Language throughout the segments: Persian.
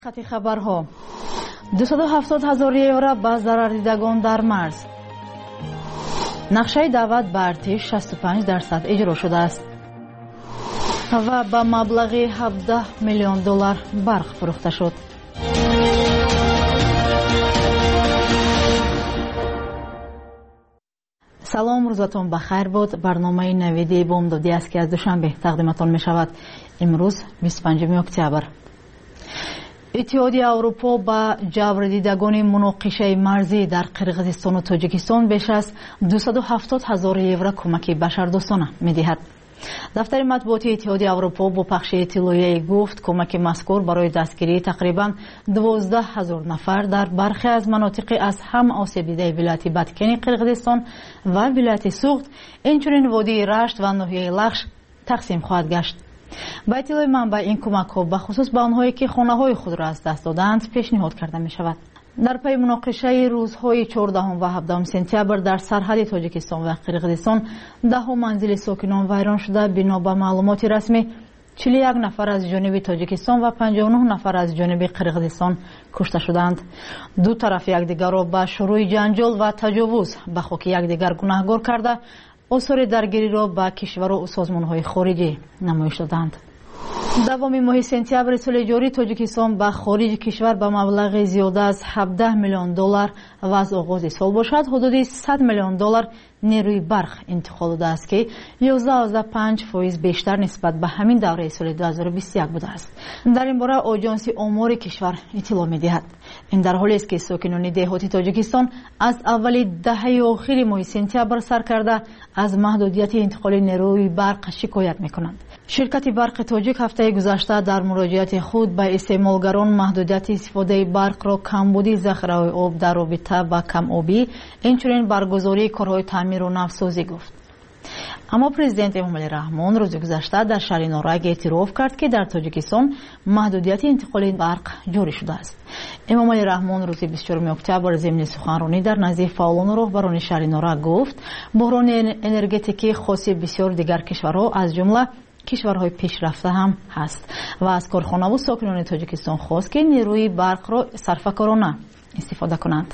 خط خبرها 270,000 یورو به ضرردیدگان در مرز. نقشه دعوت به ارتش 65% اجرا شده است و به مبلغ 17 میلیون دلار برق فروخته شد. سلام، روزتون بخیر بود. برنامه نویدی بامدادی است که از دوشنبه تقدیمتان می شود. امروز 25 اکتبر. اتحادیه اروپا با جبردیدگان مناقشه مرزی در قرقیزستان و تاجیکستان بیش از 270,000 یورو کمک بشردوستانه می‌دهد. دفتر مطبوعاتی اتحادیه اروپا با پخش اطلاعیه‌ای گفت کمک مذکور برای دستگیری تقریباً 12,000 نفر در برخی از مناطق از هم آسیب دیده ولایت باتکن قرقیزستان و ولایت سوغد، اینچنین وادی رشت و ناحیه لخش تقسیم خواهد گشت. با اطلاع منبع این کمک‌ها به خصوص به آنهایی که خانه‌های خود را از دست دادند پیشنهاد کرده می‌شود. در پی مناقشه روزهای 14 و 17 سپتامبر در سرحد تاجیکستان و قرقیزستان 10 منزل ساکنان ویران شده. بنا به معلومات رسمی 41 نفر از جانب تاجیکستان و 59 نفر از جانب قرقیزستان کشته شدند. دو طرف یکدیگر را به شروع جنجال و تجاوز به خاک یکدیگر گناهکار کرده آثار درگیری را به کشور و سازمان‌های خارجی نمایش دادند. دوام ماه سپتامبر سال جاری تاجیکستان به خارج کشور به مبلغ زیاده از 17 میلیون دلار و از آغاز سال باشد حدود 100 میلیون دلار نیروی برق انتقال داده است که 11.5% بیشتر نسبت به همین دوره سال 2021 بوده است. در این باره آژانس آمار کشور اطلاع می‌دهد. این در حالی است که ساکنان دهاتی تاجیکستان از اول دهه آخر ماه سپتامبر سر کرده از محدودیت انتقال نیروی برق شکایت می‌کنند. شرکت برق تاجیک هفته گذشته در مراجعات خود به استعمالگران محدودیت استفاده برق را کمبودی ذخیره آب در رابطه با کم آبی، اینچنین برگزاری کارهای تعمیر و نوسازی گفت. اما پرزیدنت امامعلی رحمان روز گذشته در شهر نورنگ اعتراف کرد که در تاجیکستان محدودیت انتقال برق جاری شده است. امامعلی رحمان روز 24 اکتبر ضمن سخنرانی در نزد فعالان و راهبران شهر نورنگ گفت بحران انرژتیکی خاص بسیار دیگر کشورها از جمله کشورهای پیشرفته هم هست و از کارخانه و ساکنان تاجیکستان خواست که نیروی برق را صرفه‌کارانه استفاده کنند.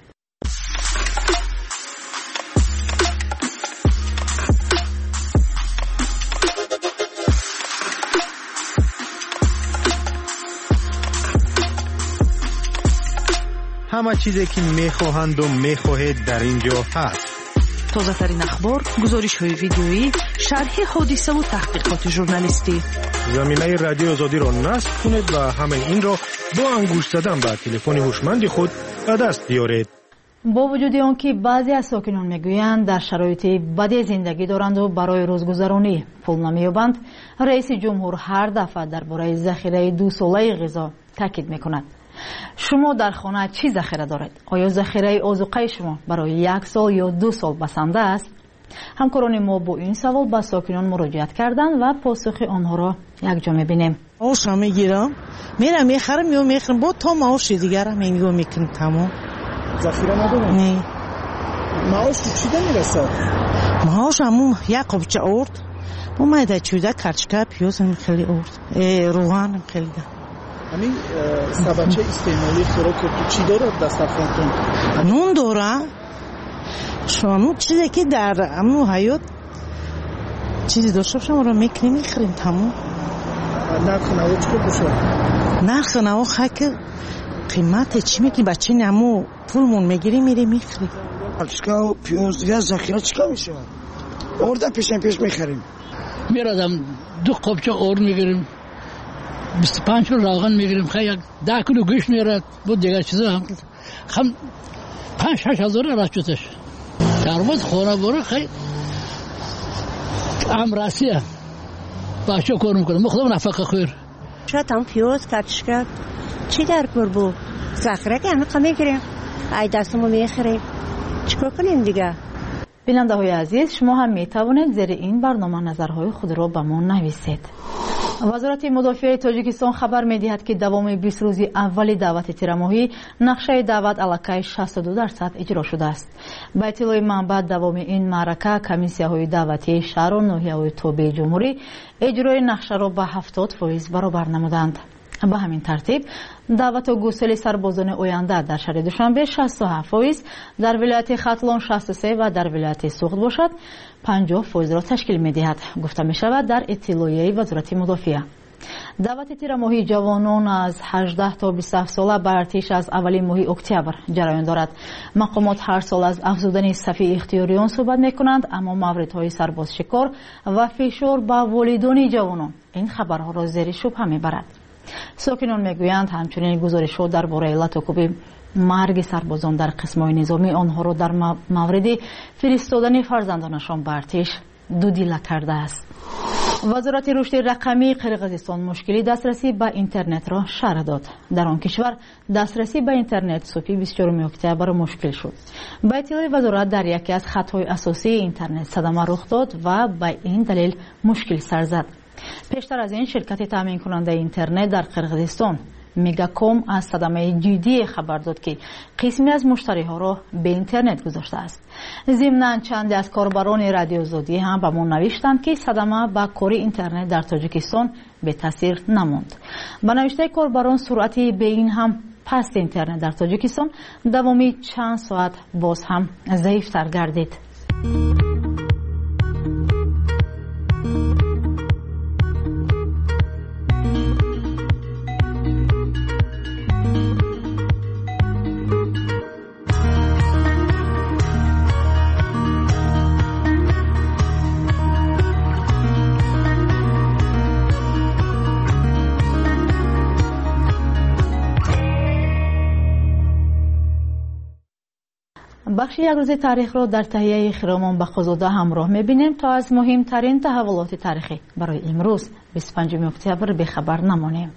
همه چیزی که میخواهند و میخواهید در اینجا هست. تازه ترین اخبار، گزارش های ویدیویی، شرح حادثه و تحقیقات ژورنالیستی. زمینه رادیو آزادی را نصب کنید و همه این را با انگشت زدن به تلفن هوشمند خود به دست بیارید. با وجود آنکه بعضی از ساکنان میگویند در شرایط بدی زندگی دارند و برای روزگذرانی پول نمییابند، رئیس جمهور هر دفعه درباره ذخیره 2 ساله غذا تاکید میکند. شما در خانه چی ذخیره دارید؟ آیا ذخیره آذوقه شما برای 1 سال یا 2 سال بسنده است؟ همکاران ما با این سوال به ساکنان مراجعت کردند و پاسخ آنها را یک جا می‌بینیم. معاش میگیرم، میرم میخرم یا میخرم با تا معاش دیگر هم نگاه میکنم. تمام ذخیره ندارم. نه. معاش چی میرسه؟ معاش همون یک قبچه آورد، اومده چوده کرچکه پیاز هم خیلی آورد، روغن هم خیلی ده. همین سبچه استعمالی خوراک تو چی داره دسترخوانتون؟ نون داره. شما چیزی که در همون حیات چیزی داشته باشم رو میکنیم میخریم. تمام. نرخ نوا چی بشه؟ نرخ نوا خاک قیمت چی میکنی بچه نمو پولمون میگیریم میریم میخریم. کرچکه و پیاز یا ذخیره چیکار میشه؟ آورده پیش میخریم. میرادم 2 قبچه آورد میگیریم، 25 کیلو روغن میگیریم، خیلی 10 کیلو گوشت میراد، بود دیگه چیزا هم 5-6 هزار راچتش. درآمد خونه برو خیلی امراسیه باشه کار میکنه. مخدم نفقه خیر. شاید هم پیاز کرچکه چی در کار بود؟ ذخیره که همه میگیریم، ای دستمو میخریم، چیکار کنیم دیگه؟ بیننده های عزیز، شما هم می توانید زیر این برنامه نظرهای خود را به ما نویسید. وزارت مدافعه تاجیکستان خبر می‌دهد که دوام 20 روزی اول دعوت تیرماهی نقشه دعوت علاقه 62% اجرا شده است. با اطلاع منبع دوام این معرکه کمیسیه‌های دعوتی شهر و ناحیه‌های تابع جمهوری اجرای نقشه را به 70% برابر نمودند. به همین ترتیب دعوت و گسیل سربازان آینده در شهر دوشنبه 67%، در ولایت ختلان 63% و در ولایت سوخت باشد 50% را تشکیل می‌دهد، گفته می‌شود در اطلاعیه وزارت مدافعه. دعوت تیر ماهی جوانان از 18 تا 27 ساله به ارتش از اولین ماه اکتبر جریان دارد. مقامات هر سال از افزودن صف اختیاریان صحبت می‌کنند، اما موردهای سرباز شکار و فشار به والدان جوانان این خبرها را زیر شبهه می‌برد. ساکنان میگویند همچنین گزارش‌ها درباره علت و کوب مرگ سربازان در قسم‌های نظامی آنها را در مورد فرستادن فرزندانشان به ارتش دودیله کرده است. وزارت رشد رقمی قرقیزستان مشکلی دسترسی به اینترنت را شرح داد. در آن کشور دسترسی به اینترنت صبح 24 اکتبر مشکل شد. به اطلاع وزارت در یکی از خطهای اساسی اینترنت صدمه رخ داد و به این دلیل مشکل سر زد. پیشتر از این شرکت تامین کننده اینترنت در قرقیزستان میگاکوم از صدمه جدی خبر داد که قسمی از مشتری ها را به اینترنت گذاشته است. ضمناً چند از کاربران رادیو آزادی هم به ما نوشتند که صدمه به کار اینترنت در تاجیکستان به تاثیر نماند. به نوشته کاربران سرعت به این هم پست اینترنت در تاجیکستان دوامی چند ساعت باز هم ضعیفتر گردید. بخش یک روز تاریخ را در تهیه خیرامان بخوزاده همراه می‌بینیم تا از مهمترین تحولات تاریخی برای امروز 25 اکتبر بخبر نمانیم.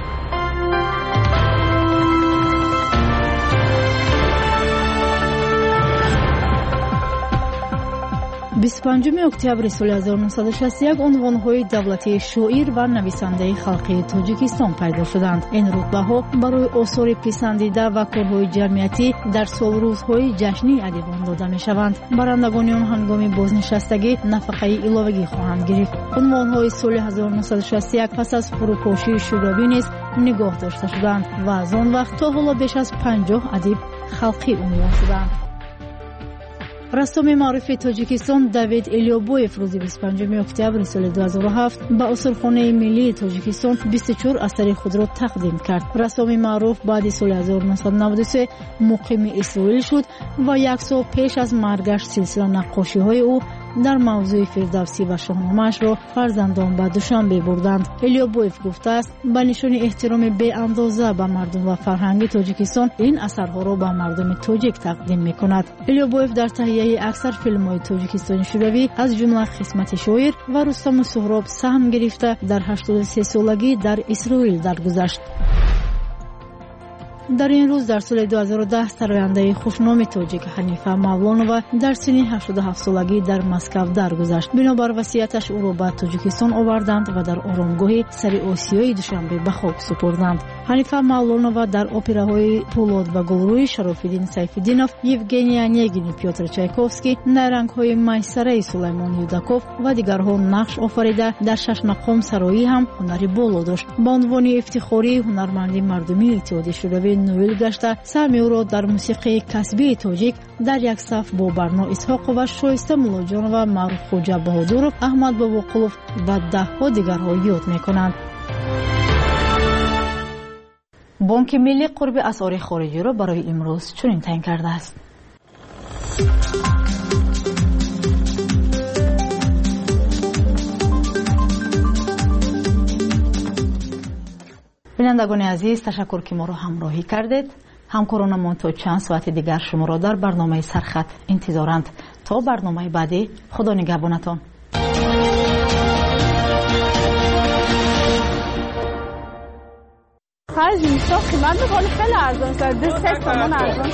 25 اکتبر سال 1961 عنوان‌های دولتی شاعر و نویسنده خلقی تاجیکستان پیدا شدند. این رتبه‌ها برای آثار پسندیده و کارهای جمعیتی در سالروزهای جشنی ادیبان داده می‌شوند. برندگان آن هنگام بازنشستگی نفقه علاوه‌ای خواهند گرفت. عنوان‌های سال 1961 پس از فروپاشی شوروی نیز نگاه داشته شدند و از آن وقت تا حالا بیش از 50 ادیب خلقی عنوان شدند. رسام معروف تاجیکستان دیوید الیوبویف روز 25 اکتبر سال 2007 به اصولخانه ملی تاجیکستان 24 اثر خود را تقدیم کرد. رسام معروف بعد سال 1993 مقیم اسرائیل شد و یک سال پیش از مرگش سلسله نقاشی‌های او در موضوع فردوسی و شاهنامه‌اش را فرزندان به دوشنبه بردند. الیوبویف گفته است به نشان احترام بی اندازه به مردم و فرهنگ تاجیکستان این اثرها را به مردم تاجیک تقدیم می‌کند. الیوبویف در تهیه اکثر فیلم‌های تاجیکستانی شوروی از جمله خدمت شاعر و رستم و سهراب سهم گرفته در 83 سالگی در اسرائیل درگذشت. در این روز در سال 2010 سراینده خوشنام تاجیک حنیفه مولانووا در سن 87 سالگی در مسکو درگذشت. بنابر وصیتش او را به تاجیکستان آوردند و در آرامگاهی سر آسیای دوشنبه به خاک سپردند. حنیفه مولانووا در اپراهای پولاد و گلروی شراف‌الدین سیف‌الدینوف، یوگنی اونیگین، پیوتر چایکوفسکی، نیرنگ‌های میسره سلیمان یوداکوف و دیگرها نقش آفریده در 6 مقام سرایی هم هنری بالا داشت. با عنوان افتخاری هنرمندی مردمی اتحادیه شوروی نویل گشته سهم او را در موسیقی کسبی تاجیک در یک صف با برنا اسحاق و شایسته مولاجان و معروف خوجا بهادور، احمد باباقلوف و ده‌ها دیگرها یاد می‌کنند. بانک ملی قرب اسعار خارجی را برای امروز چنین تعیین کرده است. بینندگان عزیز، تشکر که ما را همراهی کردید. همکارانمان تا چند ساعت دیگر شما را در برنامه سرخط انتظارند. تا برنامه بعدی، خدا نگهبانتان. خرج میشه قیمت میکنه خیلی ارزان شده 3 تومن ارزان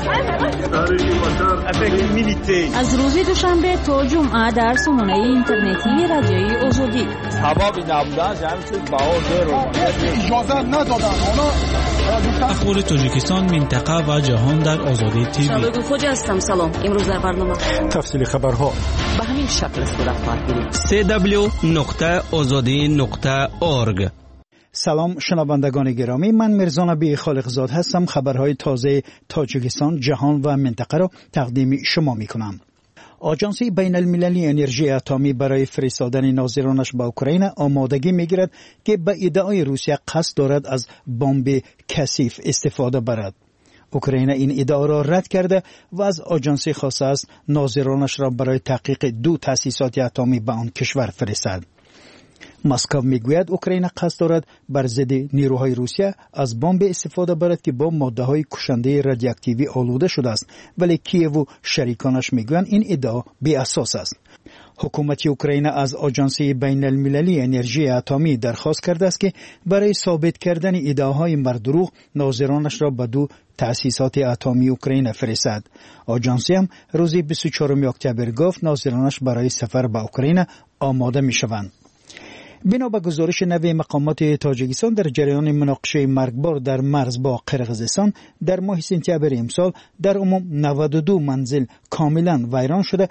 از روز دوشنبه تا جمعه در سامانه اینترنتی رادیوی آزادی سبب نبودن جمعیت بهار اجازه ندادن اخبار تاجیکستان، منطقه و جهان در آزادی تیوی. شبکه خوج هستم. سلام. امروز در برنامه تفصیل خبرها به همین شکل صورت خواهد گرفت. www.azadi.org سلام شنوندگان گرامی، من میرزا نبی خالقزاد هستم. خبرهای تازه تاجیکستان، جهان و منطقه را تقدیم شما می کنم. آژانس بین المللی انرژی اتمی برای فرستادن ناظرانش به اوکراین آمادگی میگیرد که به ادعای روسیه قصد دارد از بمب کثیف استفاده برد. اوکراین این ادعا را رد کرده و از آژانس خواسته است ناظرانش را برای تحقیق 2 تأسیسات اتمی به آن کشور فرستد. مسکو میگوید اوکراین قصد دارد بر ضد نیروهای روسیه از بمب استفاده برد که با ماده‌های کشنده رادیواکتیوی آلوده شده است، ولی کییو و شریکانش میگویند این ادعا بی اساس است. حکومت اوکراین از آژانس بین المللی انرژی اتمی درخواست کرده است که برای ثابت کردن ادعاهای مردروغ ناظرانش را به 2 تأسیسات اتمی اوکراین فرستد. آژانس هم روز 24 اکتبر گفت ناظرانش برای سفر به اوکراین آماده میشوند. بنا به گزارش نوی مقامات تاجیکستان، در جریان مناقشه مرگبار در مرز با قرقیزستان در ماه سپتامبر امسال در عموم 92 منزل کاملا ویران شده،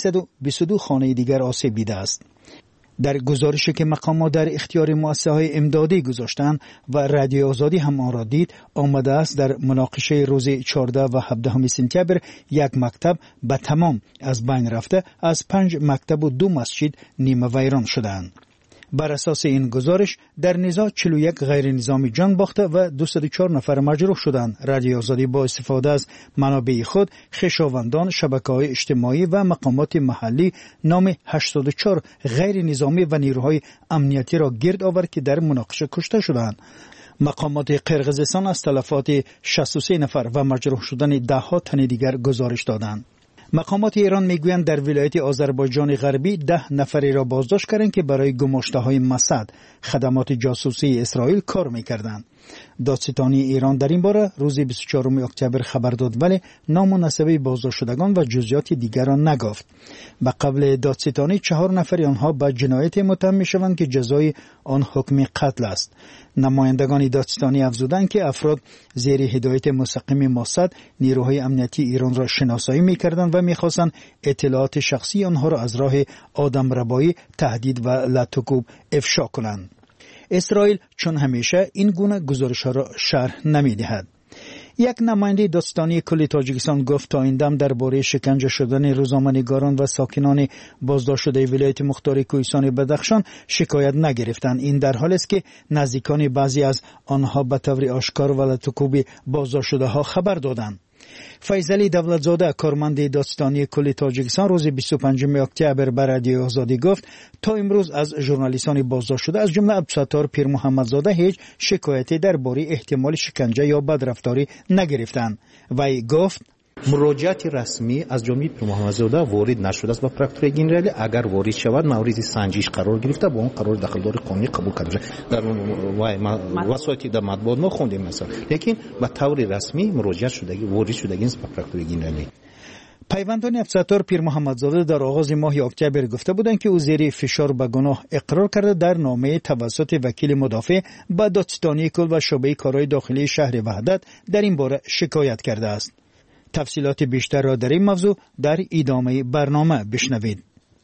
322 خانه دیگر آسیب دیده است. در گزارشی که مقامات در اختیار مؤسسه‌های امدادی گذاشتند و رادیو آزادی هم آن را دید، آمده است در مناقشه روز 14 و 17 سپتامبر 1 مکتب به تمام از بین رفته، از 5 مکتب و 2 مسجد نیمه ویران شدند. بر اساس این گزارش در نزاع 41 غیر نظامی جان باخته و 204 نفر مجروح شدند. رادیو آزادی با استفاده از منابع خود، خویشاوندان، شبکه‌های اجتماعی و مقامات محلی نام 84 غیر نظامی و نیروهای امنیتی را گرد آورد که در مناقشه کشته شدند. مقامات قرقیزستان از تلفات 63 نفر و مجروح شدن 10 تن دیگر گزارش دادند. مقامات ایران میگویند در ولایت آذربایجان غربی 10 نفری را بازداشت کردند که برای گماشته‌های مسد خدمات جاسوسی اسرائیل کار می‌کردند. دادستانی ایران در این باره روز 24 اکتبر خبر داد، ولی نام و نسب بازداشت شدگان و جزئیات دیگر را نگفت. به قبل دادستانی 4 نفر آنها به جنایت متهم می‌شوند که جزای آن حکم قتل است. نمایندگان دادستانی افزودند که افراد زیر هدایت مستقیم موساد نیروهای امنیتی ایران را شناسایی می‌کردند و می‌خواستند اطلاعات شخصی آنها را از راه آدمربایی، تهدید و لطوکوب افشا کنند. اسرائیل چون همیشه این گونه گزارش‌ها را شرح نمی‌دهد. یک نماینده دادستانی کل تاجیکستان گفت تا این دم درباره شکنجه شدن روزنامه‌نگاران و ساکنان بازداشت شده ولایت مختار کوهستان بدخشان شکایت نگرفتند. این در حالی است که نزدیکان بعضی از آنها به طور آشکار و لطوکوب بازداشت شده‌ها خبر دادند. فیضعلی دولتزاده کارمند دادستانی کل تاجیکستان روز 25 اکتبر به رادیو آزادی گفت تا امروز از ژورنالیستان بازداشت شده از جمله عبدالستار پیر محمدزاده هیچ شکایتی درباره احتمال شکنجه یا بدرفتاری نگرفتند. وی گفت مراجعت رسمی از جمله پیر محمدزاده وارد نشده است و پرکتور گنرالی اگر وارد شود مورد سنجش قرار گرفته با اون قرار داخلدار قانونی قبول کرده در وسایط در مطبوعات ما خوندیم مثلا، لیکن به طور رسمی مراجعت شدگی وارد شدگی است به پرکتور گنرالی. پیوندان عبدالستار پیر محمدزاده در آغاز ماه اکتبر گفته بودند که او زیر فشار به گناه اقرار کرده در نامه توسط وکیل مدافع به دادستانی کل و شعبه کارهای داخلی شهر وحدت در این باره شکایت کرده است. تفصیلات بیشتر را در این موضوع در ادامه برنامه بشنوید.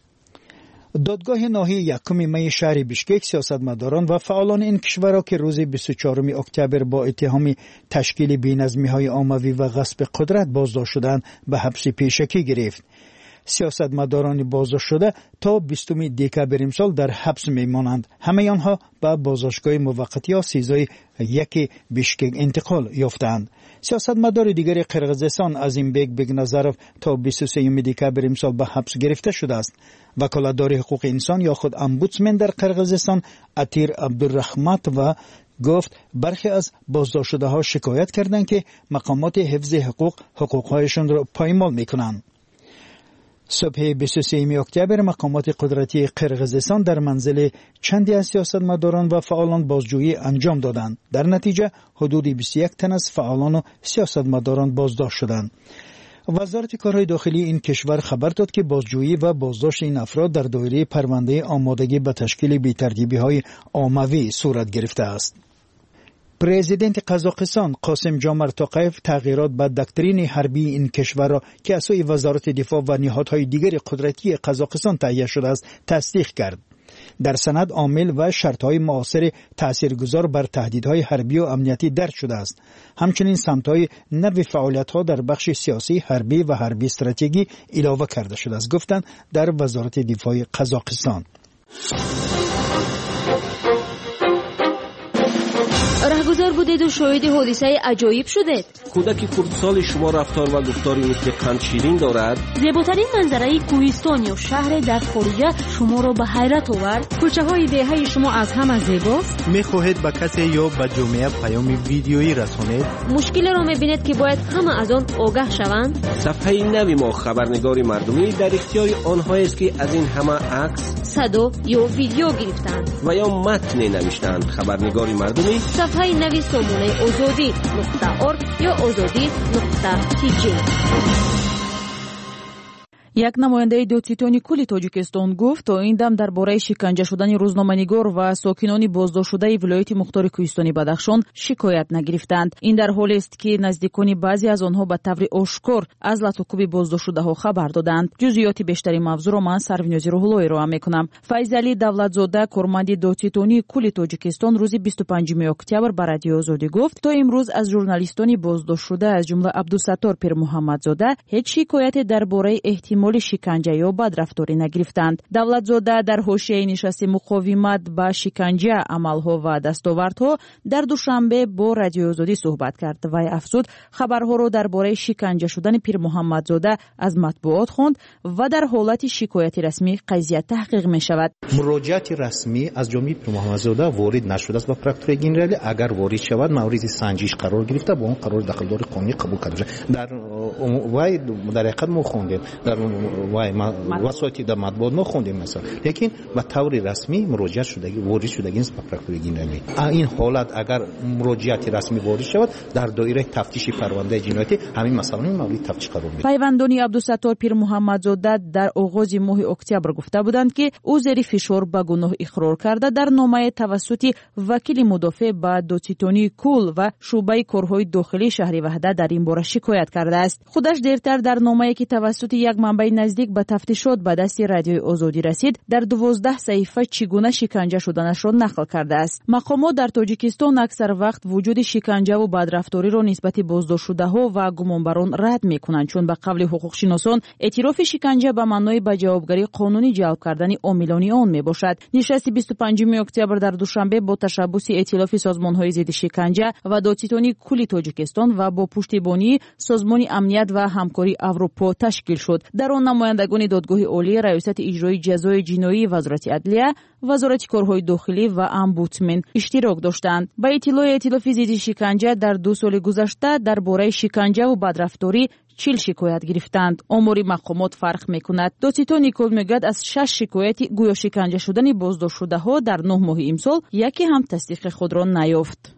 دادگاه ناحیه 1 می شهر بیشکک سیاستمداران و فعالان این کشور را که روز 24 اکتبر با اتهام تشکیل بی‌نظمی‌های عمومی و غصب قدرت بازداشت شدند به حبس پیشکی گرفت. سیاستمداران بازداشت شده تا 20 دکبر امسال در حبس میمانند. همه آنها به بازداشتگاه موقتی یا سیزای 1 بیشکک انتقال یافتند. سیاستمدار دیگر قرقیزستان عظیمبک بگنظرف تا 23 دکبر امسال به حبس گرفته شده است. وکالتدار حقوق انسان یا خود امبودسمن در قرقیزستان عطیر عبدالرحمت و گفت برخی از بازداشت شده ها شکایت کردند که مقامات حفظ حقوقهایشان را پایمال میکنند. صبح 23 اکتبر مقامات قدرتی قرقیزستان در منزل چندی از سیاستمداران و فعالان بازجویی انجام دادند. در نتیجه حدود 21 تن از فعالان و سیاستمداران بازداشت شدند. وزارت کارهای داخلی این کشور خبر داد که بازجویی و بازداشت این افراد در دایره پرونده آمادگی به تشکیل بی‌ترتیبی‌های عمومی صورت گرفته است. پرزیدنت قزاقستان قاسم جامرت توقیف تغییرات به دکترین حربی این کشور را که از سوی وزارت دفاع و نهادهای دیگر قدرتی قزاقستان تهیه شده است تصدیق کرد. در سند عامل و شرط‌های معاصر تاثیرگذار بر تهدیدهای حربی و امنیتی درج شده است. همچنین سمت‌های نوع فعالیت‌ها در بخش سیاسی، حربی و حربی استراتژی علاوه کرده شده است، گفتند در وزارت دفاع قزاقستان. رهگذر بودید و شاهد حادثه عجایب شدید. کودک خردسال شما رفتار و گفتاری مثل قند شیرین دارد. زیباترین منظره کوهستان یا شهر در خارجه شما را به حیرت آورد. کوچه های دهه شما از همه زیباست. میخواهید به کسی یا به جامعه پیام ویدیویی رسانید؟ مشکلی را میبینید که باید همه از آن آگاه شوند. صفحه نوی ما خبرنگاری مردمی در اختیار آنهایی است که از این همه عکس، صدا یا ویدیو گرفتند و یا متن نوشتند. خبرنگاری مردمی صفحه نوی سامانه آزادی.org یا آزادی.tg. یک نماینده دوتیتونی کلی تاجیکستان گفت تا این دم درباره شکنجه شدن روزنامه‌نگار و ساکنان بازداشت شده ولایت مختار کوهستانی بدخشان شکایت نگرفتند. این در حالی است که نزدیکان بعضی از آنها به طور آشکار از لطوکوب بازداشت شده‌ها خبر دادند. جزئیات بیشتری موضوع را من سروینوزی روح‌الله ارائه می‌کنم. فیضعلی دولتزاده کارمند دوتیتونی کلی تاجیکستان روز 25 اکتبر به رادیو آزادی گفت تا امروز از ژورنالیستان بازداشت شده از جمله عبدالستار پیر محمدزاده هیچ شکایت درباره احتمال شکنجه یا بدرفتاری نگرفتند. دولتزاده در حاشیه نشست مقاومت با شکنجه، عملها و دستاوردها در دوشنبه با رادیو آزادی صحبت کرد و افزود خبرها را درباره شکنجه شدن پیر محمدزاده از مطبوعات خواند و در حالت شکایت رسمی قضیه تحقیق می شود. مراجعت رسمی از جانب پیر محمدزاده وارد نشده است و پرکتور گنرالی اگر وارد شود مورد سنجش قرار گرفته با اون قرار داخلدار قانونی قبول کرده. در وای در حقیقت ما خوندیم در وسایل در مطبوعات ما خوندیم مثلا، لیکن به طور رسمی مراجعت شدگی وارد شدگی است به پرکتور گنرالی. این حالت اگر مراجعت رسمی وارد شود در دایره تفتیش پرونده جنایتی همین مثلا مورد تفتیش قرار میگیرد. پیوندانی عبدالستار پیر محمدزاده در آغاز ماه اکتبر گفته بودند که او زیر فشار به گناه اقرار کرده در نامه توسط وکیل مدافع به دوتیتونی کل و شعبه کارهای داخلی شهر وحده در این باره شکایت کرده است. خودش دیرتر در نامه‌ای که توسط یک منبع نزدیک به تفتیشات به دست رادیو آزادی رسید در 12 صفحه چگونه شکنجه شدنش را نقل کرده است. مقامات در تاجیکستان اکثر وقت وجود شکنجه و بدرفتاری را نسبت بازداشت شده‌ها و گمانبران رد می‌کنند، چون به قول حقوقشناسان اعتراف شکنجه به معنای به جوابگری قانونی جلب کردن عاملان آن میباشد. نشست 25 اکتبر در دوشنبه با تشبث ائتلاف سازمان‌های ضد شکنجه و دوتیتونی کلی تاجیکستان و با پشتیبانی سازمان امنیت و همکاری اروپا تشکیل شد. در آن نمایندگان دادگاه عالی، ریاست اجرایی جزای جنایی، وزارت عدلیه، وزارت کارهای داخلی و امبودسمن اشتراک داشتند. با اطلاع ائتلاف ضد شکنجه در 2 سال گذشته درباره شکنجه و بدرفتاری 40 شکایت گرفتند. آمار مقامات فرق میکند. دوتیتونی کل میگوید از 6 شکایت گویا شکنجه شدن بازداشت شده ها در 9 ماه امسال یکی هم تصدیق خود را نیافت.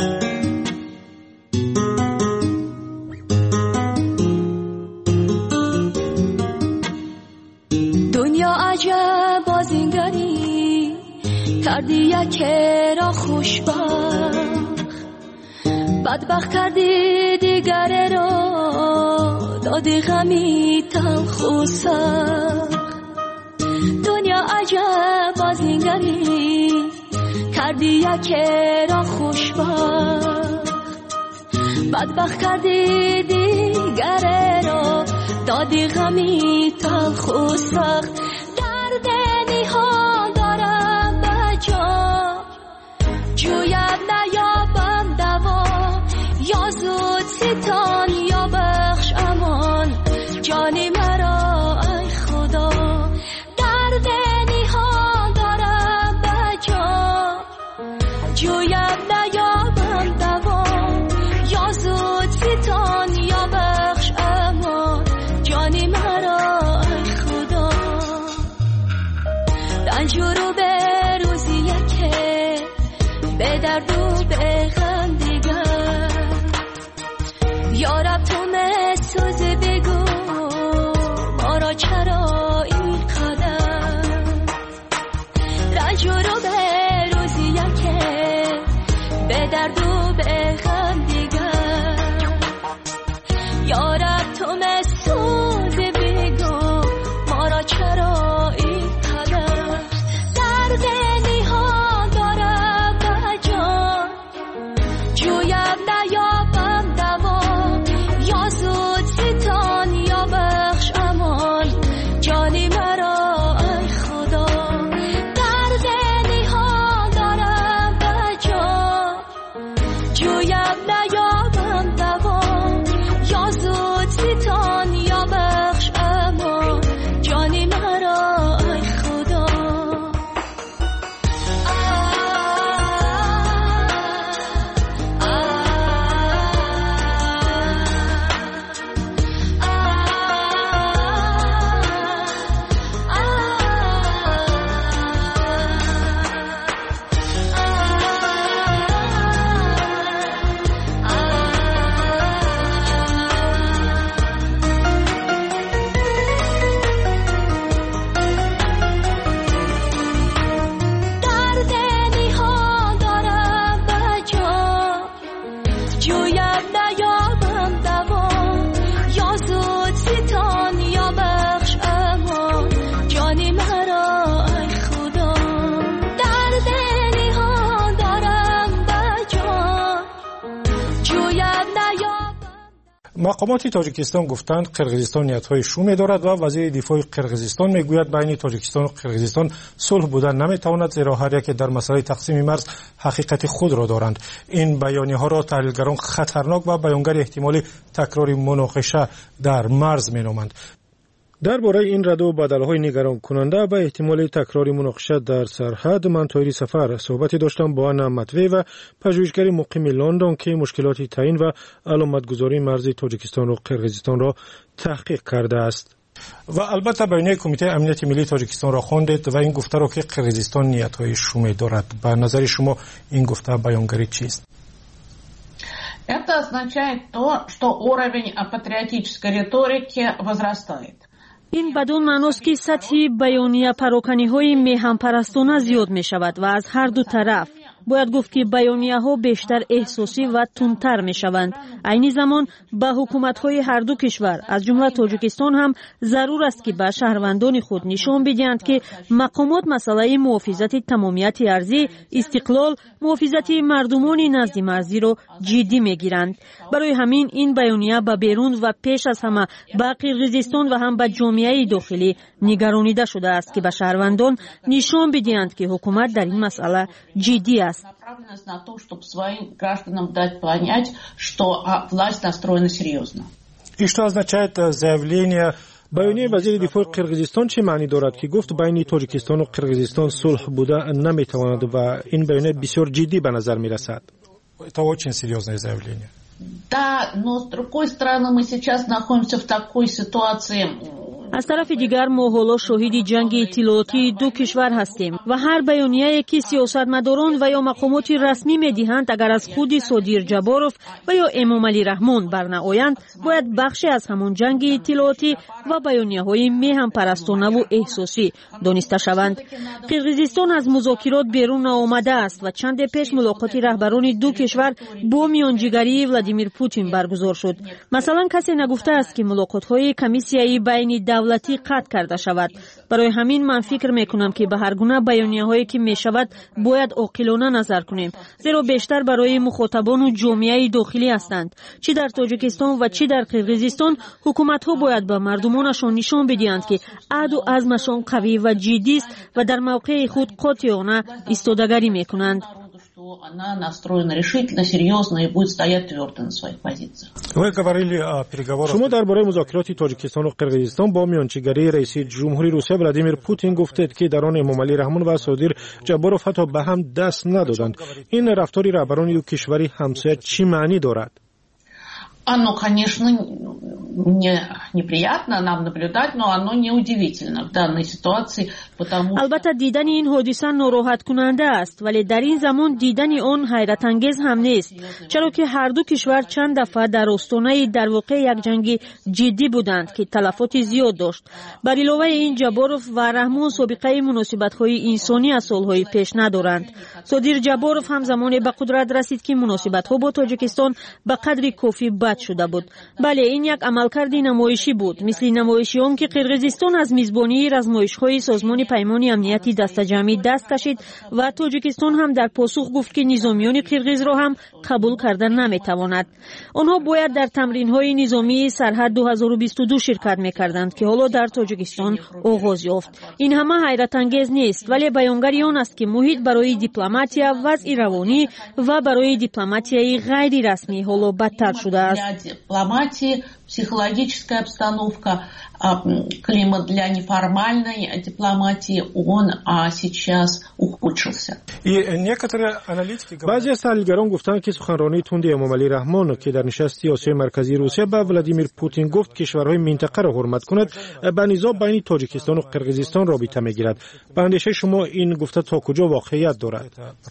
دنیا عجب بازینگری کردی یکی را خوشبخت، بدبخت کردی دیگر را دادی غمی تلخ و سخت. دنیا عجب بازینگری کردی یکی را خوشبخت، بدبخت کردی دیگر را دادی غمی تلخ و سخت. درد نهان دارم به جا جویم نیابم دوا، یا زود ستان یا بخش امان جانی مرا ای خدا. درد نهان دارم به جا جویم نیابم دوا، یا زود ستان یا بخش امان جانی مرا ای خدا. رنجورو به روزی که به درد و به غم دیگر، یا بگوید نیابم. مقامات تاجیکستان گفتند قرقیزستان نیت‌های شومی دارد و وزیر دفاع قرقیزستان میگوید بین تاجیکستان و قرقیزستان صلح بودن نمیتواند زیرا هر یک در مسئله تقسیم مرز حقیقت خود را دارند. این بیانیه‌ها را تحلیلگران خطرناک و بیانگر احتمال تکرار مناقشه در مرز مینامند. درباره این رد و بدل‌های نگران کننده به احتمال تکرار مناقشه در سرحد من طاهری سفر صحبتی داشتم با انا مطوی و پژوهشگر مقیم لندن که مشکلات تعیین و علامتگذاری مرز تاجیکستان و قرقیزستان را تحقیق کرده است. و البته بیانیه کمیته امنیت ملی تاجیکستان را خواندید و این گفته را که قرقیزستان نیت‌های شومی دارد. به نظر شما این گفته بیانگری چیست؟ Это означает то, что уровень патриотической риторики возрастает. این بدون معناست که سطح بیانیه پراکنی‌های میهن‌پرستانه زیاد می‌شود و از هر دو طرف. باید گفت که بیانیه‌ها بیشتر احساسی و تندتر می‌شوند. عین زمان به حکومت‌های هر دو کشور از جمله تاجیکستان هم ضرور است که به شهروندان خود نشان بدهند که مقامات مسئله محافظت تمامیت ارضی، استقلال، محافظت مردمان نزد مرزی را جدی می‌گیرند. برای همین این بیانیه به بیرون و پیش از همه به قرقیزستان و هم به جامعه داخلی نگرانیده شده است که به شهروندان نشان بدهند که حکومت در این مسئله جدی است. Направленность на то, чтобы своим гражданам дать понять, что власть настроена серьезно. И что означает заявление بیانیه вазири дифои قرقیزستان چه معنی دارد که گفت بین تاجیکستان و قرقیزستان صلح بوده نمیتواند و این بیانیه بسیار جدی به نظر میرسد. Это очень серьезное заявление. Да, но с другой стороны мы сейчас находимся в такой ситуации. از طرف دیگر ما حالا شاهد جنگ اطلاعاتی دو کشور هستیم و هر بیانیه‌ای که سیاستمداران و یا مقامات رسمی می‌دهند اگر از خود صادر جباروف و یا امام علی رحمان برنآیند باید بخشی از همون جنگ اطلاعاتی و بیانیه‌های میهن‌پرستانه و احساسی دانسته شوند. قرقیزستان از مذاکرات بیرون آمده است و چند پیش ملاقات رهبران دو کشور با میانجیگری ولادیمیر پوتین برگزار شد. مثلا کسی نگفته است که ملاقات‌های کمیسیایی بین دولتی قطع کرده شود. برای همین من فکر میکنم که به هر گونه بیانیه‌هایی که میشود باید عاقلانه نظر کنیم، زیرا بیشتر برای مخاطبان و جامعه داخلی هستند. چه در تاجیکستان و چه در قرقیزستان حکومت‌ها باید به مردمانشان نشان بدهند که عهد و عزمشان قوی و جدی است و در موقع خود قاطعانه ایستادگی میکنند. Она настроена решительно, серьезно и будет стоять твердо на своих позициях. شما درباره مذاکرات تاجیکستان و قرقیزستان با میانجیگری رئیس جمهوری روسیه ولادیمیر پوتین گفتید که در آن امام علی رحمان و صادر جباروف حتی به هم دست ندادند. این رفتاری رهبران دو کشوری همسایه چی معنی دارد؟ Оно, конечно, неприятно нам наблюдать, но оно неудивительно в данной ситуации, потому البته دیدن این حادثه ناراحت کننده است، ولی در این زمان دیدن آن حیرت انگیز هم نیست، چرا که هر دو کشور چند دفعه در آستانه در واقع یک جنگ جدی بودند که تلفات زیاد داشت. بر علاوه این جباروف و رحمان سابقه مناسبت‌های انسانی از سال‌های پیش ندارند. صادر جباروف هم زمانی به قدرت رسید که مناسبت‌ها با تاجیکستان به قدری کافی بد شده بود. بله این یک عملکرد نمایشی بود، مثل نمایشی‌ام که قرقیزستان از میزبانی رزمایش‌های سازمان پیمان امنیتی دسته‌جمعی دست کشید و تاجیکستان هم در پاسخ گفت که نظامیان قرقیز را هم قبول کردن نمی‌تواند. آنها باید در تمرین‌های نظامی سرحد 2022 شرکت می‌کردند که حالا در تاجیکستان آغاز یافت. این همه حیرت انگیز نیست، ولی بیانگری آن است که محیط برای دیپلماتیا وضع روانی و برای دیپلماتیای غیر رسمی حالا بدتر شده است. Дипломатии, психологическая обстановка, климат для неформальной дипломатии, он сейчас ухудшился. بعضی از تحلیلگران گفتند که سخنرانی تند امام علی رحمان که در نشست آسیای مرکزی روسیه به ولادیمیر پوتین گفت کشورهای منطقه را حرمت کند به نزاع بین تاجیکستان و قرقیزستان رابطه میگیرد. به اندیشه شما این گفته تا کجا واقعیت دارد؟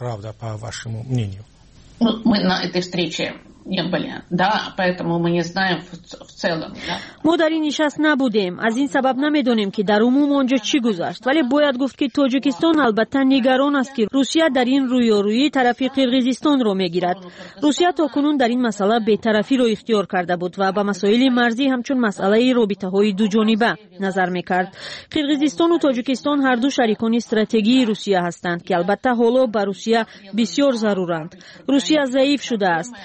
Мы на этой встрече не были, да, поэтому мы не знаем в целом, да. ما در این نشست نبودیم، از این سبب نمیدونیم که در عموم آنجا چی گذشت، ولی باید گفت که تاجیکستان البته نگران است که روسیه در این رویارویی طرف قرقیزستان را میگیرد. روسیه تاکنون در این مسئله بی‌طرفی را اختیار کرده بود و به مسائل مرزی همچون مسئله رابطه‌های دو جانبه نظر میکرد. قرقیزستان و تاجیکستان هر دو شریکان استراتژیکی روسیه هستند که البته حالا به روسیه بسیار ضرورند. روسیه ضعیف شده است. در این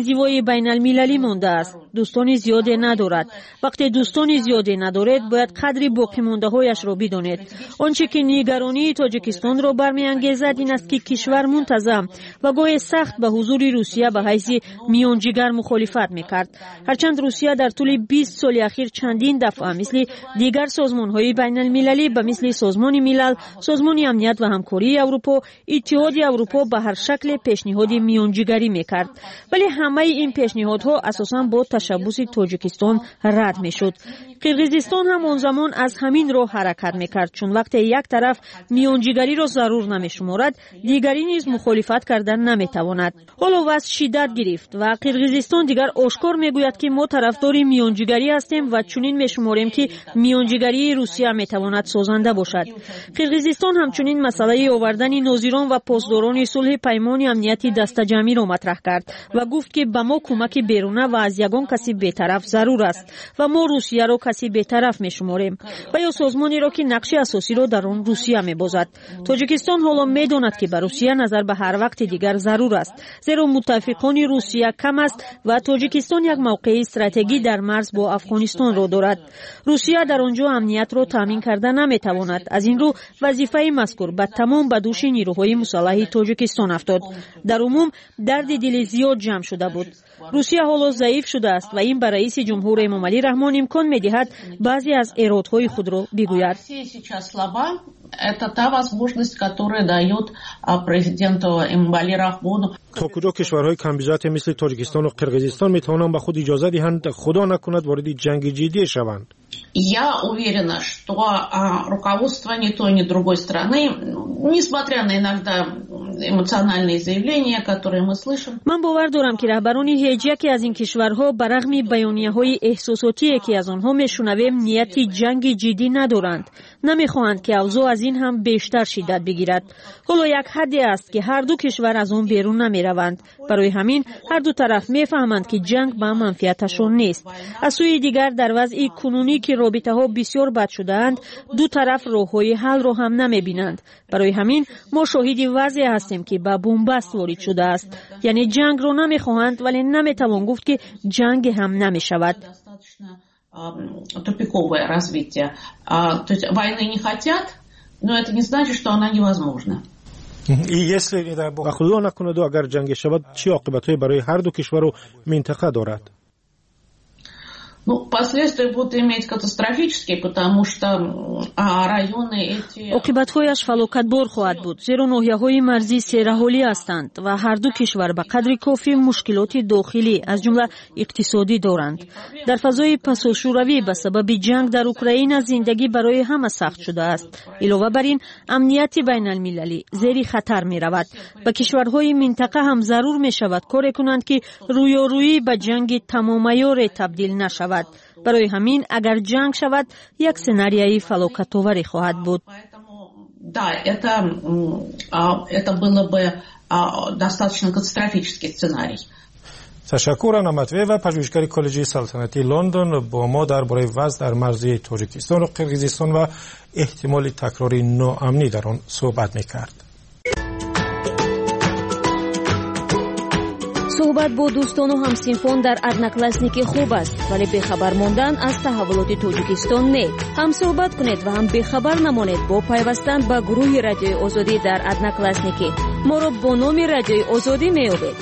انزوای بین المللی مانده است. دوستان زیادی ندارد. وقتی دوستان زیادی ندارد باید قدری باقی مانده هایش را بدانید. آنچه که نگرانی تاجیکستان را برمیانگیزد این است که کشور منتظم و گاهی سخت به حضور روسیه به حیث میانجیگر مخالفت میکرد. هرچند روسیه در طول 20 سال اخیر چندین دفعه مثل دیگر سازمان‌های بین المللی به مثل سازمان ملل، سازمان امنیت و همکاری اروپا، اتحاد اروپا به هر شکل پیشنهاد میانجیگری میکرد، ولی همه این پیشنهادها اساساً با تشبث تاجیکستان رد میشد. قرقیزستان هم آن زمان از همین راه حرکت میکرد، چون وقتی یک طرف میانجیگری را ضرور نمیشمارد دیگری نیز مخالفت کردن نمیتواند. حالا وضع شدت گرفت و قرقیزستان دیگر آشکار میگوید که ما طرفدار میانجیگری هستیم و چنین میشماریم که میانجیگری روسیه میتواند سازنده باشد. قرقیزستان همچنین مسئله آوردن ناظران و پاسداران صلح پیمان امنیتی دسته‌جمعی را مطرح کرد و گفت که به ما کمک بیرونه و از یگان کسی بی‌طرف ضرور است و ما روسیه را کسی بی‌طرف میشماریم و یا سازمانی را که نقش اساسی را در آن روسیه میبازد. تاجیکستان حالا میداند که به روسیه نظر به هر وقت دیگر ضرور است، زیرا متفقان روسیه کم است و تاجیکستان یک موقع استراتژی در مرز با افغانستان را دارد. روسیه در آنجا امنیت را تامین کرده نمیتواند. از این رو وظیفه مذکور به تمام به دوش نیروهای مسلح تاجیکستان افتاد. در عموم درد دل زیاد جمع شده بود. روسیه حالا ضعیف شده است و این به رئیس جمهور امامعلی رحمان امکان می‌دهد بعضی از ارادهای خود را بگوید. Это та возможность, которая дает президенту Эмомали Рахмону. تا کجا кишварҳои камбюҷати мисли Тоҷикистон ва Қирғизистон метавонанд ба худ иҷоза диҳанд худо накунад вороди ҷанги ҷиддие шаванд? Я уверена, что руководство ни той, ни другой страны, несмотря на иногда эмоциональные заявления, которые мы слышим. من باور دارم که رهبران هیچ یکی از این کشورها برغم بیانیه‌های احساساتی که از آنها میشنویم نیت جنگ جدی ندارند. نمیخواهند که اوضاع از این هم بیشتر شدت بگیرد. حالا یک حدی است که هر دو کشور از آن بیرون نمیروند. برای همین هر دو طرف میفهمند که جنگ به منفعتشان نیست. از سوی دیگر در وضع کنونی که رابطه ها بسیار بد شده‌اند، دو طرف راه‌های حل را هم نمیبینند. برای همین ما شاهد وضعی هستیم که به بنبست وارد شده است. یعنی جنگ را نمیخواهند ولی نمیتوان گفت که جنگ هم نمیشود. Тупиковое развитие. То есть войны не хотят, но это не значит, что она невозможна. و خدا نکند اگر جنگ شود چه عاقبت‌هایی برای هر دو کشور و منطقه دارد؟ Ну, последствия будут иметь катастрофические, потому что районы эти... عاقبت‌هایش فلاکتبار خواهد بود، زیرا ناحیه‌های مرزی سیرحالی هستند و هر دو کشور به قدر کافی مشکلات داخلی از جمله اقتصادی دارند. در فضای پساشوروی به سبب جنگ در اوکراین زندگی برای همه سخت شده است. علاوه بر این امنیت بین المللی زیر خطر می رود. به کشورهای منطقه هم ضرور می شود کار کنند که رویارویی به جنگ تمام عیار تبدیل نشود. برای همین اگر جنگ شود یک سناریوی فلاکت‌آوری خواهد بود. Да, это было бы достаточно катастрофический сценарий. تشکر نمتوی و پژوهشگر کالجی سلطنتی لندن با ما درباره وضع در مرز تاجیکستان و قرقیزستان و احتمال تکرار ناامنی در آن صحبت می‌کرد. صحبت با دوستان و همسنفان در ادناکلاسنیکی خوب است، ولی بخبر ماندن از تحولات تاجیکستان نه. هم صحبت کنید و هم بخبر نمانید با پیوستن به گروه رادیوی آزادی در ادناکلاسنیکی. ما را با نام رادیوی آزادی می‌یابید.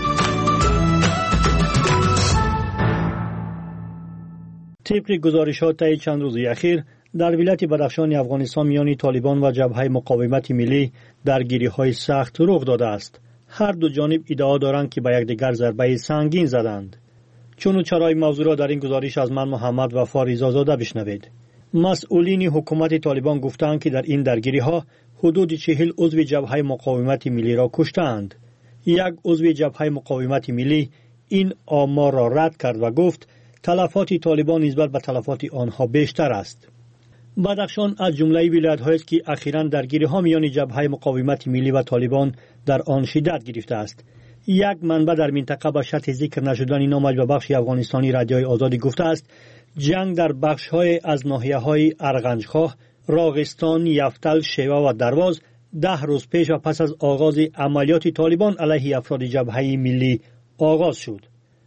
طبق گزارشات طی چند روز اخیر در ولایت بدخشان افغانستان میان طالبان و جبهه مقاومت ملی درگیری‌های سخت رخ داده است. هر دو جانب ادعا دارند که به یکدیگر ضربه سنگین زدند. چون چرای موضوع را در این گزارش از من محمد وفا رضازاده بشنوید. مسئولین حکومت طالبان گفتند که در این درگیری‌ها حدود 40 عضو جبهه مقاومت ملی را کشتند. یک عضو جبهه مقاومت ملی این آمار را رد کرد و گفت تلفات طالبان نسبت به تلفات آنها بیشتر است. بدخشان از جمله ولایت‌هایی است که اخیراً درگیری‌ها میان جبهه مقاومت ملی و طالبان در آن شدت گرفته است. یک منبع در منطقه با شرط ذکر نشدن نامش به بخش افغانستانی رادیوی آزادی گفته است جنگ در بخش‌های از ناحیه‌های ارغنجخواه، راغستان، یفتل، شیوا و درواز 10 روز پیش و پس از آغاز عملیات طالبان علیه افراد جبهه ملی آغاز شد.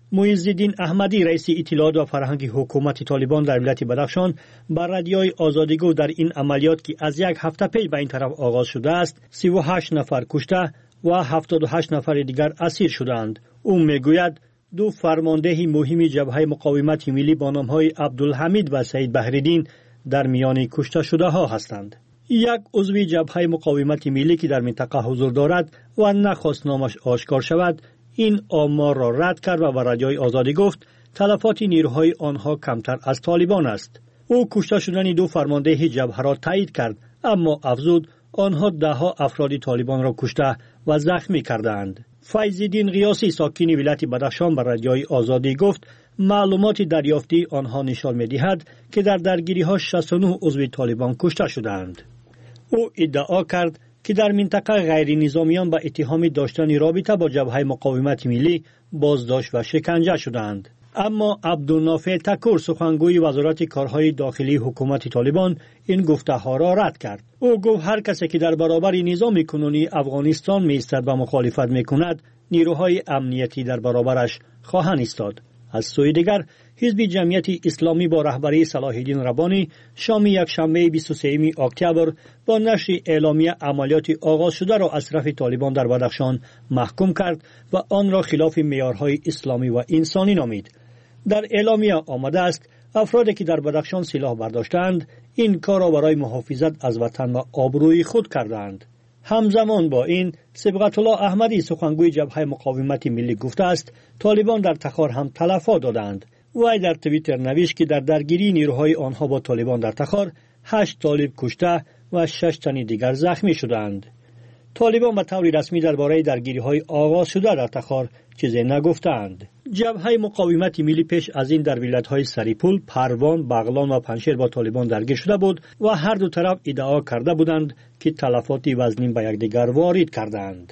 معیزالدین احمدی رئیس اطلاعات و فرهنگ حکومت طالبان در ولایت بدخشان بر رادیوی آزادی گفت در این عملیات که از یک هفته پیش به این طرف آغاز شده است 38 نفر کشته و 78 نفر دیگر اسیر شدند. او میگوید دو فرمانده مهم جبهه مقاومت ملی با نام‌های عبدالحمید و سعید بحرالدین در میان کشته شده ها هستند. یک عضو جبهه مقاومت ملی که در منطقه حضور دارد و نخواست نامش آشکار شود این آمار را رد کرد و به رادیوی آزادی گفت تلفات نیروهای آنها کمتر از طالبان است. او کشته شدن دو فرمانده جبهه را تایید کرد اما افزود آنها دهها افراد طالبان را کشته و زخمی کردند. فیض‌الدین غیاثی ساکن ولایت بدخشان به رادیوی آزادی گفت معلومات دریافتی آنها نشان می‌دهد که در درگیری‌ها 69 عضو طالبان کشته شدند. او ادعا کرد که در منطقه غیر نظامیان به اتهام داشتن رابطه با جبهه مقاومت ملی بازداشت و شکنجه شدند. اما عبدالنافع تکور سخنگوی وزارت کارهای داخلی حکومت طالبان این گفته‌ها را رد کرد. او گفت هر کسی که در برابر نظام کنونی افغانستان می‌ایستد و مخالفت می‌کند نیروهای امنیتی در برابرش خواهند ایستاد. از سوی دیگر حزب جمعیت اسلامی با رهبری صلاح الدین ربانی شام یکشنبه 23 اکتبر با نشر اعلامیه عملیات آغاز شده را از طرف طالبان در بدخشان محکوم کرد و آن را خلاف معیارهای اسلامی و انسانی نامید. در اعلامیه آمده است افرادی که در بدخشان سلاح برداشتند این کار را برای محافظت از وطن و آبروی خود کردند. همزمان با این صبغت الله احمدی سخنگوی جبهه مقاومت ملی گفته است طالبان در تخار هم تلفات دادند. وی در توییتر نوشت که در درگیری نیروهای آنها با طالبان در تخار 8 طالب کشته و 6 تن دیگر زخمی شدند. طالبان به طور رسمی درباره درگیری‌های آغاز شده در تخار چیزی نگفتند. جبهه مقاومت ملی پیش از این در ولایت‌های سریپول، پروان، بغلان و پنجشیر با طالبان درگیر شده بود و هر دو طرف ادعا کرده بودند که تلفات وزنی به یکدیگر وارد کردند.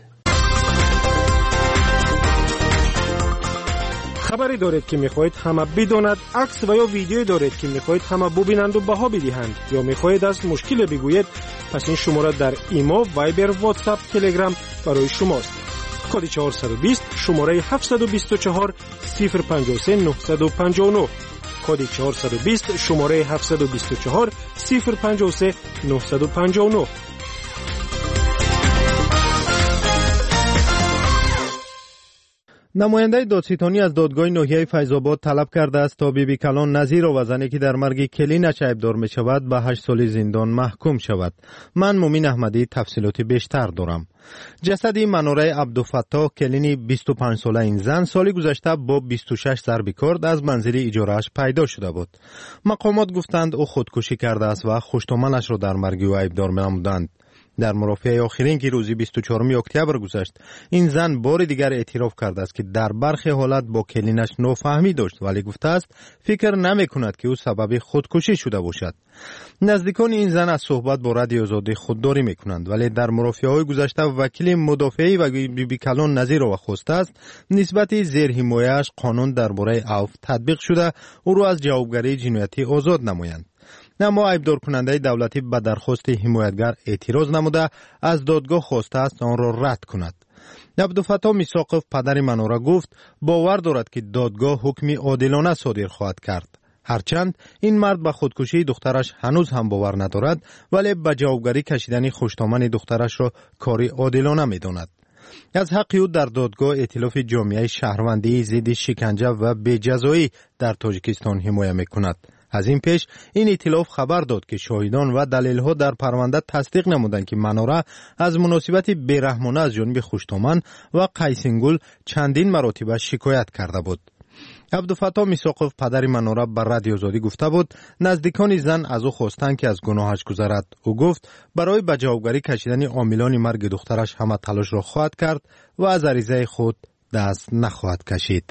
خبری دارید که میخواهید همه بداند، عکس و یا ویدیویی دارید که میخواهید همه ببینند و بها بدهند یا میخواهید از مشکل بگویید، پس این شماره در ایمو، وایبر، واتساپ، تلگرام برای شماست. کد 420 شماره 724 053 959 کد 420 شماره 724 053 959. نماینده دادستانی از دادگاه ناحیه فیض‌آباد طلب کرده است تا بیبی کلان نظیر و زنی که در مرگ کلینش عیبدار می شود به 8 سال زندان محکوم شود. من مومین احمدی تفصیلات بیشتر دارم. جسد منوره عبدالفتاح کلینی 25 ساله این زن سالی گذشته با 26 ضرب کارد از منزل اجاره‌اش پیدا شده بود. مقامات گفتند او خودکشی کرده است و خوشتومنش را در مرگ او عیبدار نمودند. در مرافعه آخرین که روزی 24 اکتبر گذشت این زن بار دیگر اعتراف کرده است که در برخی حالت با کلینش نافهمی داشت ولی گفته است فکر نمی کند که او سبب خودکشی شده باشد. نزدیکان این زن از صحبت با رادیو آزادی خودداری می کنند ولی در مرافعه های گذشته وکیل مدافعی و بیبی کلان نظیر را خواسته است نسبت زیر حمایه‌اش قانون درباره عفو تطبیق شده او را از جوابگری جنایتی آزاد نمایند. اما عیبدار کننده دولتی به درخواست حمایتگر اعتراض نموده از دادگاه خواسته است آن را رد کند. عبدالفتاح میثاقف پدر منوره گفت باور دارد که دادگاه حکم عادلانه صادر خواهد کرد. هرچند این مرد به خودکشی دخترش هنوز هم باور ندارد ولی به جوابگری کشیدن خوشتامن دخترش را کاری عادلانه می‌داند. از حق او در دادگاه ائتلاف جامعه شهروندی ضد شکنجه و بی‌جزایی در تاجیکستان حمایت می‌کند. از این پیش این ائتلاف خبر داد که شاهدان و دلیل‌ها در پرونده تصدیق نمودند که منوره از مناسبت بی‌رحمانه از جانب خوشتومن و قیسینگل چندین مراتب شکایت کرده بود. عبدالفتاح میثاقف پدر منوره بر رادیو آزادی گفته بود نزدیکان زن از او خواستند که از گناهش گذرد. او گفت برای به جوابگری کشیدن عاملان مرگ دخترش همه تلاش را خواهد کرد و از عریضه خود دست نخواهد کشید.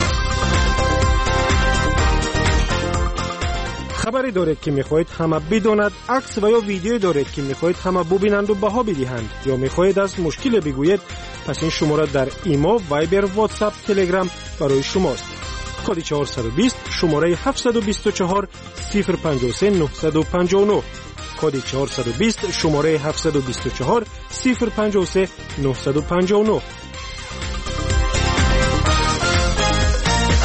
خبری دارید که میخواهید همه بداند، عکس و یا ویدیویی دارید که میخواهید همه ببینند و بها بدهند یا میخواهید از مشکل بگویید، پس این شماره در ایمو، وایبر، واتساپ، تلگرام برای شماست. کد 420 شماره 724 053 959 کد 420 شماره 724 053 959.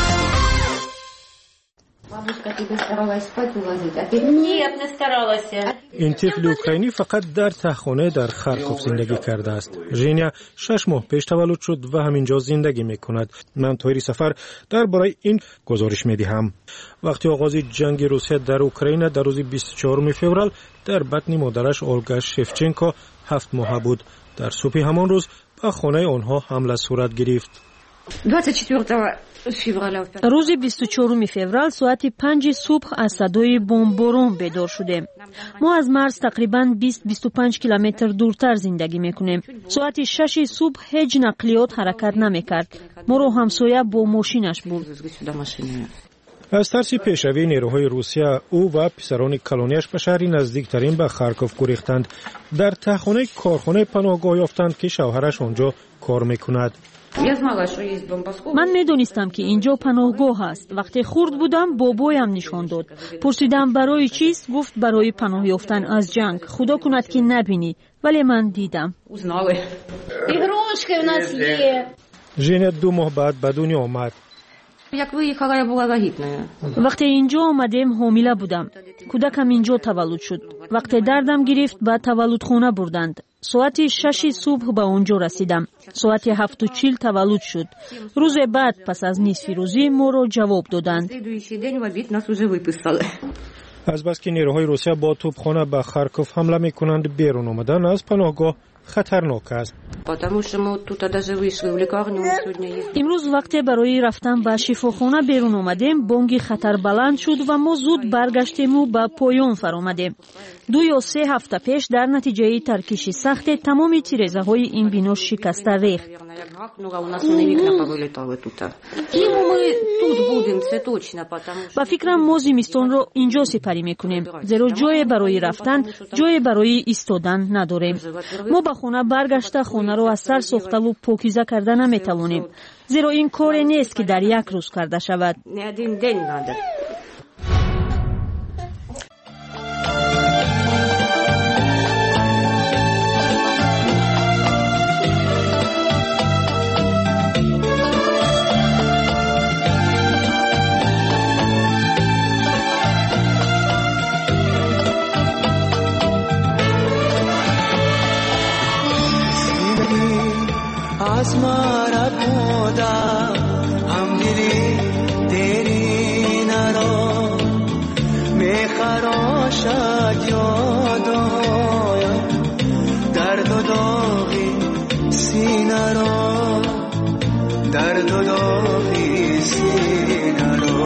این طفل اوکراینی فقط در تهخانه در خارکوف زندگی کرده است. ژینیا 6 ماه پیش تولد شد و همینجا زندگی میکند. من طوری سفر درباره این گزارش میدهم. وقتی آغاز جنگ روسیه در اوکراین در روز 24 فوریه در بطن مادرش اولگا شفچنکو 7 ماه بود. در صبح همان روز به خانه آنها حمله صورت گرفت. روز 24 فوریه ساعت 5 صبح از صدای بمباران بیدار شدیم. ما از مرز تقریباً 20-25 کیلومتر دورتر زندگی میکنیم. ساعت 6 صبح هیچ نقلیات حرکت نمیکرد. ما رو همسایه با ماشینش بود. از ترس پیشروی نیروهای روسیه او و پسران کلونیش به شهری نزدیکترین به خارکوف گریختند. در تهخانه کارخانه پناهگاه یافتند که شوهرش آنجا کار میکند. من میدونستم که اینجا پناهگاه است. وقتی خرد بودم بابایم نشان داد. پرسیدم برای چیست؟ گفت برای پناه یافتن از جنگ. خدا کند که نبینی. ولی من دیدم. ژینیا 2 ماه بعد به دنیا آمد. وقتی اینجا آمدیم حامله بودم. کودکم اینجا تولد شد. وقتی دردم گرفت به تولدخانه بردند. ساعت 6 صبح به اونجا رسیدم. ساعت 7:40 تولد شد. روز بعد پس از نصف روزی ما را جواب دادند. از بس که نیروهای روسیه با توپخانه به خارکوف حمله میکنند بیرون آمدن از پناهگاه خطرناک است. امروز وقتی برای رفتن به شفاخانه بیرون آمدیم بانگ خطر بلند شد و ما زود برگشتیم و به پایان فرآمدیم. 2 یا 3 هفته پیش در نتیجه ترکیش سخت تمام تیره‌های این بنا شکسته ریخت. با فکرم ما زمستان را اینجا سپری میکنیم زیرا جای برای رفتن جای برای ایستادن نداریم. ما به خانه برگشته خانه را از سر ساخته و پاکیزه کرده نمیتوانیم زیرا این کاری نیست که در یک روز کرده شود. आसमां खुदा हम दिली तेरी नरो मैं खरोशा यादो दर्द दोगी सीना रो दर्द दोगी सीना रो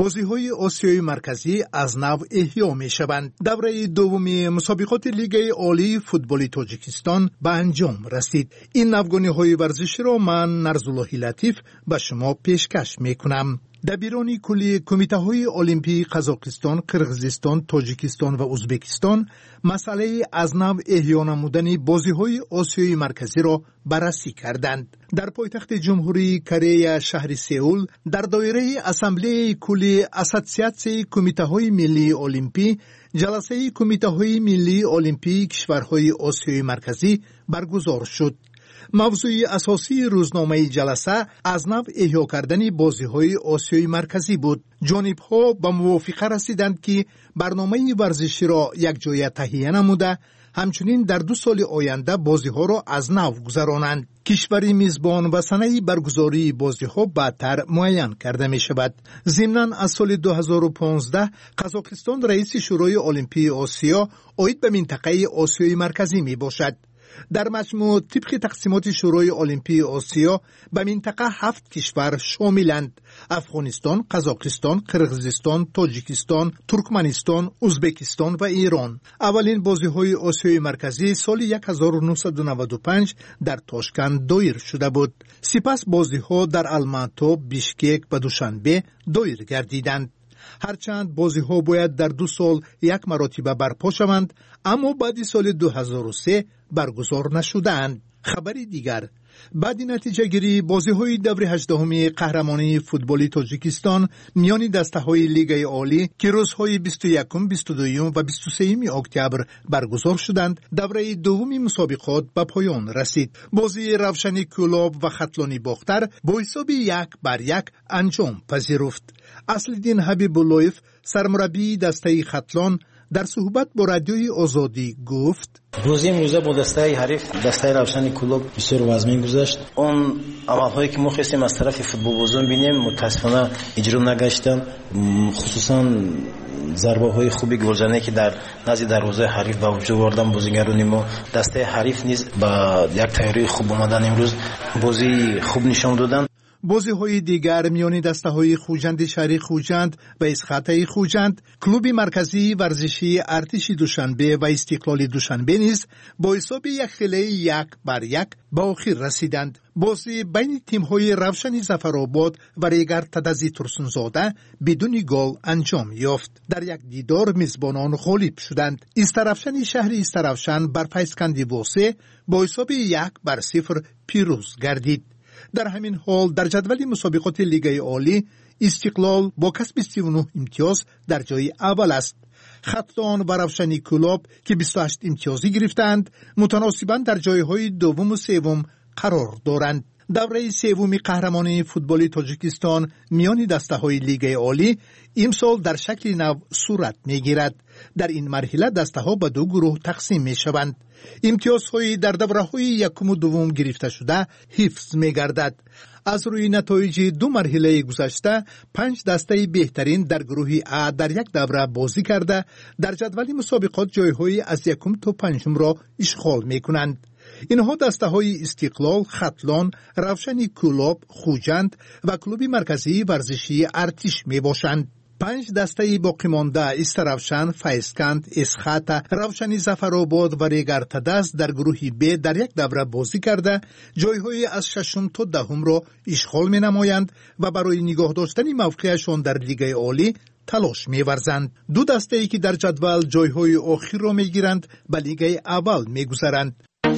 بازی‌های آسیای مرکزی از نو احیا می‌شوند. دوره دوم مسابقات لیگ عالی فوتبال تاجیکستان به انجام رسید. این نوگانی‌های ورزشی را من نرزالله لطیف به شما پیشکش می‌کنم. دبیران کلی کمیته‌های المپی قزاقستان، قرقیزستان، تاجیکستان و ازبکستان مسئله از نو احیا نمودن بازی‌های آسیای مرکزی را بررسی کردند. در پایتخت جمهوری کره شهر سئول در دایره اسامبله کلی اسوسیاسیون کمیته‌های ملی المپی جلسه کمیته‌های ملی المپی کشورهای آسیای مرکزی برگزار شد. موضوع اساسی روزنامه جلسه از نو احیا کردن بازی‌های آسیای مرکزی بود. جانب‌ها به موافقه رسیدند که برنامه ورزشی را یک جای تهیه نموده، همچنین در 2 سال آینده بازی‌ها را از نو گذرانند. کشور میزبان و سنه برگزاری بازی‌ها بعدتر معین کرده می‌شود. ضمناً از سال 2015 قزاقستان رئیس شورای المپی آسیا عاید به منطقه آسیای مرکزی میباشد. در مجموع طبق تقسیمات شورای المپی آسیا به منطقه 7 کشور شاملند: افغانستان، قزاقستان، قرقیزستان، تاجیکستان، ترکمنستان، ازبکستان و ایران. اولین بازی‌های آسیای مرکزی سال 1995 در تاشکند دایر شده بود. سپس بازی‌ها در الماتی، بیشکک و دوشنبه دایر گردیدند. هرچند بازی‌ها باید در 2 سال یک مرتبه برپا شوند، اما بعد سال 2003 برگزار نشدند. خبری دیگر: بعد نتیجه گیری بازی‌های دور 18 قهرمانی فوتبال تاجیکستان میان دسته‌های لیگ عالی که روزهای 21، 22 و 23 اکتبر برگزار شدند، دوره دوم مسابقات به پایان رسید. بازی روشنی کلاب و خطلانی باختر با حساب 1-1 انجام پذیرفت. اصل‌الدین حبیب‌اللهیف سرمربی دسته خطلان در صحبت با رادیوی آزادی گفت: بازی امروزه با دسته حریف دسته روشن کلوب بسیار وزمین گذشت. اون عملهایی که ما خواستیم از طرف فوتبال بازان بینیم متاسفانه اجرا نگشتن، خصوصا ضربه های خوبی گلزنی که در نزد دروازه حریف به وجود آوردن بازیگران ما. دسته حریف نیز با یک تیاری خوب اومدن امروز بازی خوب نشان دادن. بازی‌های دیگر میان دسته‌های خوجند شهری خوجند و اسخاته خوجند، کلوب مرکزی ورزشی ارتش دوشنبه و استقلال دوشنبه نیز با حساب 1-1 به آخر رسیدند. بازی بین تیم‌های روشن ظفرآباد و ریگر تدزی ترسونزاده بدون گل انجام یافت. در یک دیدار میزبانان غالب شدند. استرافشن شهر استرافشن بر فیضکندی واسه با حساب 1-0 پیروز گردید. در همین حال در جدول مسابقات لیگ عالی استقلال با کسب 39 امتیاز در جای اول است. خطلان و روشنی کلاب که 28 امتیازی گرفتند متناسباً در جایهای دوم و سوم قرار دارند. دوره سوم قهرمانی فوتبال تاجیکستان میان دسته‌های لیگ عالی امسال در شکل نو صورت می‌گیرد. در این مرحله دسته‌ها به 2 گروه تقسیم می‌شوند. امتیازهای در دوره‌های یکم و دوم گرفته شده حفظ می‌گردد. از روی نتایج 2 مرحله گذشته 5 دسته بهترین در گروه A در یک دوره بازی کرده در جدول مسابقات جایهای از 1 تا 5 را اشغال می‌کنند. اینها دسته‌های استقلال، خطلان، روشنی کلاب، خوجند و کلوب مرکزی ورزشی ارتش میباشند. 5 دسته باقی مانده استرافشن، فیضکند، اسخاته، روشنی ظفرآباد و ریگر تدز در گروه B در یک دوره بازی کرده جایهای از 6 تا 10 را اشغال می‌نمایند و برای نگاه داشتن موقعشان در لیگ عالی تلاش می‌ورزند. 2 دسته‌ای که در جدول جایهای آخر را می‌گیرند به لیگ اول می‌گذرند.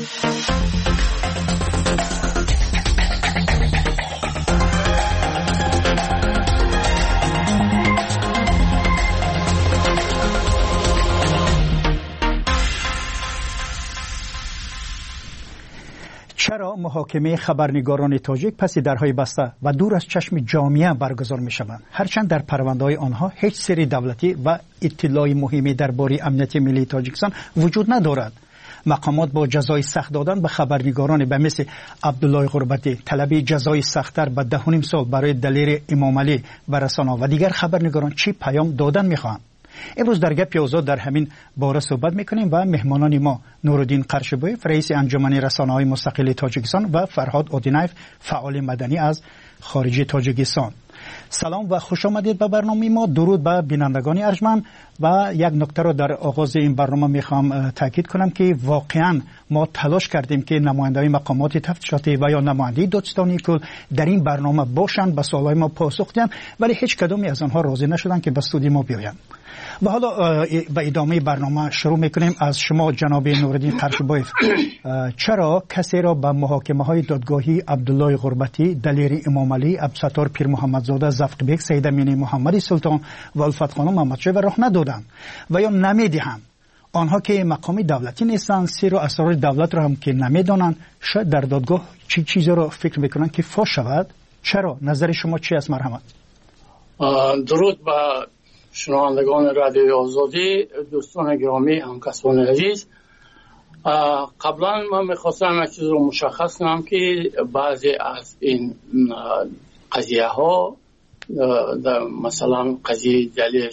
چرا محاکمه خبرنگاران تاجیک پس درهای بسته و دور از چشم جامعه برگزار می شوند؟ هرچند در پرونده‌های آنها هیچ سری دولتی و اطلاع مهمی درباره امنیت ملی تاجیکستان وجود ندارد. مقامات با جزای سخت دادن به خبرنگاران به مثل عبدالله غربتی طلبی جزای سخت‌تر به 10.5 سال برای دلیر امام علی و رسانه‌ها و دیگر خبرنگاران چی پیام دادن می‌خواهند؟ امروز در گپ آزاد در همین باره صحبت می‌کنیم و مهمانان ما نورالدین قرشبویف رئیس انجمن رسانه‌های مستقل تاجیکستان و فرهاد اودینایف فعال مدنی از خارج تاجیکستان. سلام و خوش آمدید به برنامه ما. درود به بینندگان ارجمند و یک نکته رو در آغاز این برنامه میخوام تاکید کنم که واقعا ما تلاش کردیم که نماینده‌های مقامات تفتیشاتی و یا نماینده دادستانی کل در این برنامه باشند، به سوالای ما پاسخ دهند، ولی هیچ کدومی از آنها راضی نشدند که به استودیو ما بیایند. و حالا به ادامه برنامه شروع میکنیم. از شما جناب نورالدین قرشبایف، چرا کسی را به محاکمه های دادگاهی عبدالله غربتی، دلیر امام علی، عبدالستار پیر محمدزاده، زفق بیگ، سید امینی محمدی سلطان و الفت خانم محمدشاه راه ندادند و یا نمیدهند؟ آنها که مقامی دولتی نیستند، سیر و اسرار دولت را هم که نمیدانند، شاید در دادگاه چی چیزی را فکر میکنند که فاش شود؟ چرا؟ نظر شما چی است؟ مرحمت. درود به شنوندگان رادیوی آزادی، دوستان گرامی، همکاسان عزیز. قبلا من میخواستم یک چیز رو مشخص کنم که بعضی از این قضیه ها، مثلا قضیه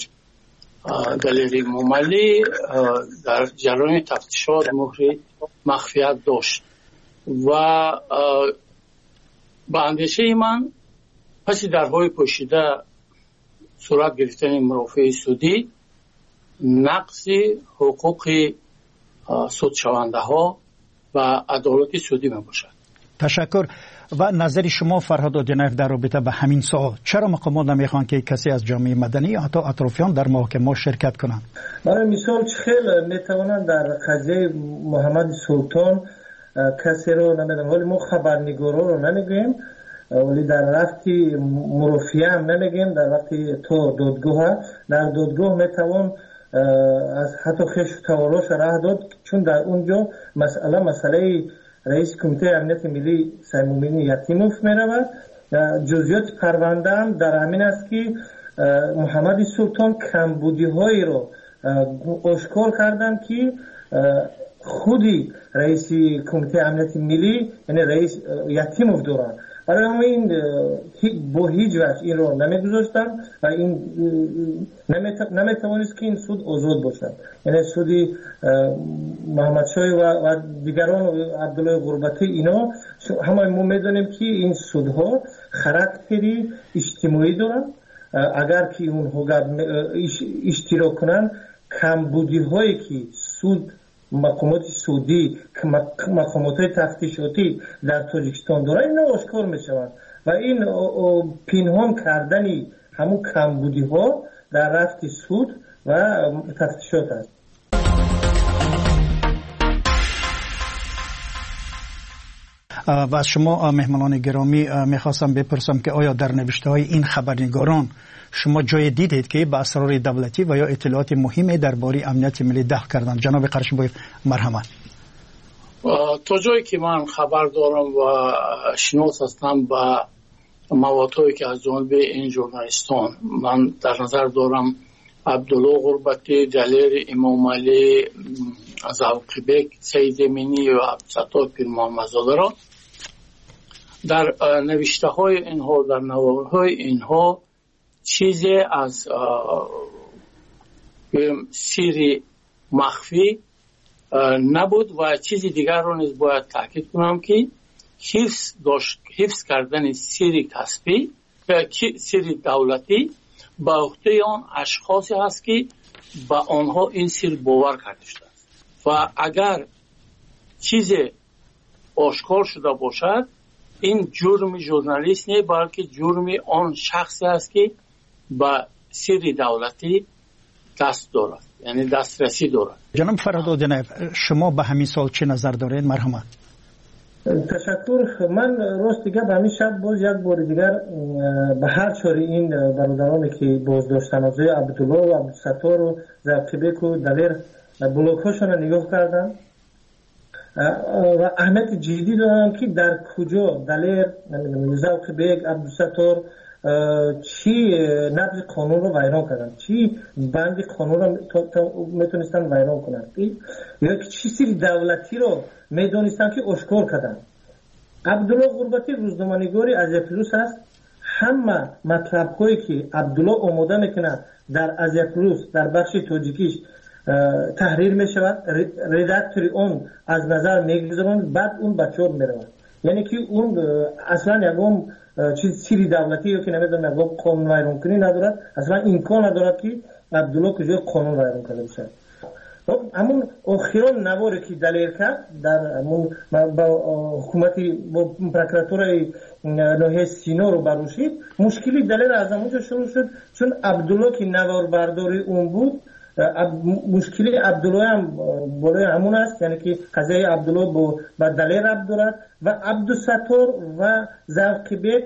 دلیر امام علی در جریان تفتیشات مهر مخفیت داشت و به اندیشه من پس درهای پوشیده صورت گرفتن مرافع سودی نقض حقوق سودشونده ها و عدالت سودی می باشد. تشکر. و نظر شما فرهاد آدینایف در رابطه به همین سوال، چرا مقامات نمیخوان که کسی از جامعه مدنی یا حتی اطرافیان در محاکمه شرکت کنند؟ برای مثال خیلی میتوانند در قضیه محمد سلطان کسی رو نمیدونم، ولی ما خبرنگارا رو نمیگیم، ولی در وقتی مرافعه هم نمیگیم، در وقتی تو دادگاه، در دادگاه میتوان از حتی خشم تواراش راه داد، چون در اونجا مسئله رئیس کمیته امنیت ملی سیمومینی یتیموف میرود. جزئیات پرونده هم در همین است که محمد سلطان کمبودی هایی رو آشکار کردن که خودی رئیس کمیته امنیت ملی یعنی رئیس یتیموف دارن. برای همین با هیچ وجه این رو نمیگذاشتن و این نمیتوانست که این سود آزاد باشد. یعنی سودی محمدشاه و دیگران عبدالله غربتی، اینا همه ما میدونیم که این سودها خاراکتری اجتماعی دارن. اگر که اونها اشتراک کنن، کمبودی هایی که سود مقامات سودی، مقامات تفتیشاتی در تاجیکستان داره، اینا آشکار میشوند و این پنهان کردنی همون کمبودی ها در رفت سود و تفتیشات است. و از شما مهمانان گرامی میخواستم بپرسم که آیا در نوشته های این خبرنگاران شما جای دیدید که به اسرار دولتی و یا اطلاعات مهمی درباره امنیت ملی دخل کردند؟ جناب قرشبایف، مرحمت. تا جایی که من خبر دارم و شناس هستم به موادهایی که از جانب این ژورنالیستان، من در نظر دارم عبدالله غربتی، دلیر امام علی، زفق بیگ، سید امینی و عبدالستار پیر محمدزاده را در نوشته های اینها، در نوارهای های اینها چیزی از سری مخفی نبود و چیزی دیگر رو نیز باید تاکید کنم که حفظ کردن سری کسبی، سری دولتی به عهده آن اشخاصی هست که به آنها این سر باور کرده شده است و اگر چیزی آشکار شده باشد، این جرم ژورنالیست نه، بلکه جرم آن شخصی است که با سر دولتی دست دارد، یعنی دسترسی دارد. جناب فرهاد آدینایف، شما به همین سوال چه نظر دارید؟ مرحمت. تشکر. من راست دیگه به همین شب باز یک بار دیگر به هر چاری این برادرانی که بازداشتن از عبدالله و عبدالستار و زفق بیگ و دلیر بلاک هاشون نگاه کردن و اهمیت جدی دارن که در کجا دلیر، زفق بیگ، عبدالستار چی نقض قانون رو ویران کردن، چی بند قانون رو میتونستن ویران کنن، یا چی سری دولتی رو میدونستن که آشکار کردن. عبدالله غربتی روزنامه‌نگاری ازیپلوس است. همه مطلب هایی که عبدالله آماده میکنه در ازیپلوس در بخش تاجیکیش تحریر میشود، ردکتوری اون از نظر میگذارن، بعد اون به چاپ میرود. یعنی که اون اصلا یکم چیز سری دولتی یا که نمیدونم یکم قانون ویران کنی ندارد، اصلا امکان ندارد که عبدالله کجای قانون ویران کنه بشه. همون آخران نواری که دلیر کرد در همون با حکومتی با پروکراتورای ناحیه سینا رو بروشید، مشکلی دلیر از همونجا شروع شد چون عبدالله که نوار برداری اون بود. مشکلی عبدالله هم بالای همون است، یعنی که قضیه عبدالله با دلیر ربط دارد و عبدالستار و زوقی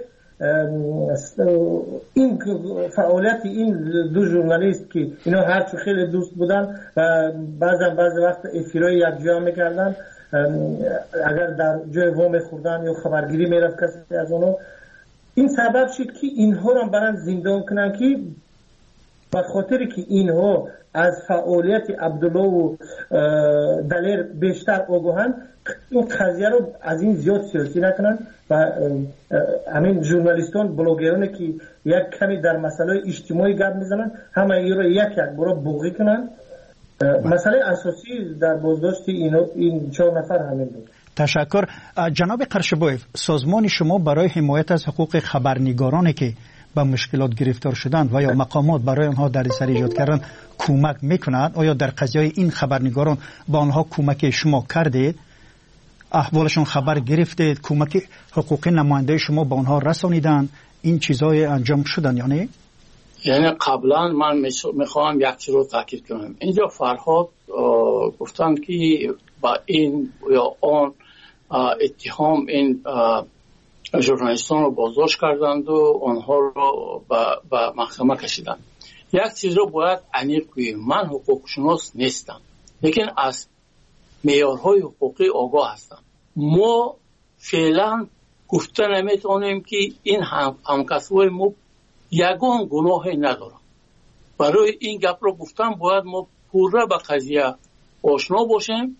این فعالیت این دو ژورنالیست که اینا هرچی خیلی دوست بودن و بعضی وقت افیرای یک جا میکردن، اگر در جای وام خوردن یا خبرگیری میرفت کسی از اونو، این سبب شد که اینها را برن زندان کنن که به خاطر که اینها از فعالیت عبدالله و دلیر بیشتر آگاهن، این قضیه رو از این زیاد سیاسی نکنن و همین ژورنالیستان بلاگرانی که یک کمی در مسئله اجتماعی گپ میزنن همه این رو یک برای بوغی کنن. مسئله اساسی در بازداشت این 4 نفر همین بود. تشکر. جناب قرشبویف، سازمان شما برای حمایت از حقوق خبرنگارانی که به مشکلات گرفتار شدند و یا مقامات برای آنها دردسر ایجاد کردن کمک میکنند؟ آیا در قضیه این خبرنگاران با آنها کمک شما کردید؟ احوالشون خبر گرفتید؟ کمک حقوقی نماینده شما با آنها رسانیدن؟ این چیزای انجام شدن یا نه؟ یعنی قبلا من میخوام یک چیز رو تاکید کنم. اینجا فرهاد گفتند که با این یا آن اتهام این ژورنالیستان رو بازداشت کردند و آنها رو به محکمه کشیدند. یک چیز رو باید عمیق کنیم. من حقوق شناس نیستم، لیکن از معیارهای حقوقی آگاه هستم. ما فعلا گفته نمیتونیم که این همکسبای ما یگان گناهی ندارن. برای این گپ رو گفتم باید ما پوره به قضیه آشنا باشیم،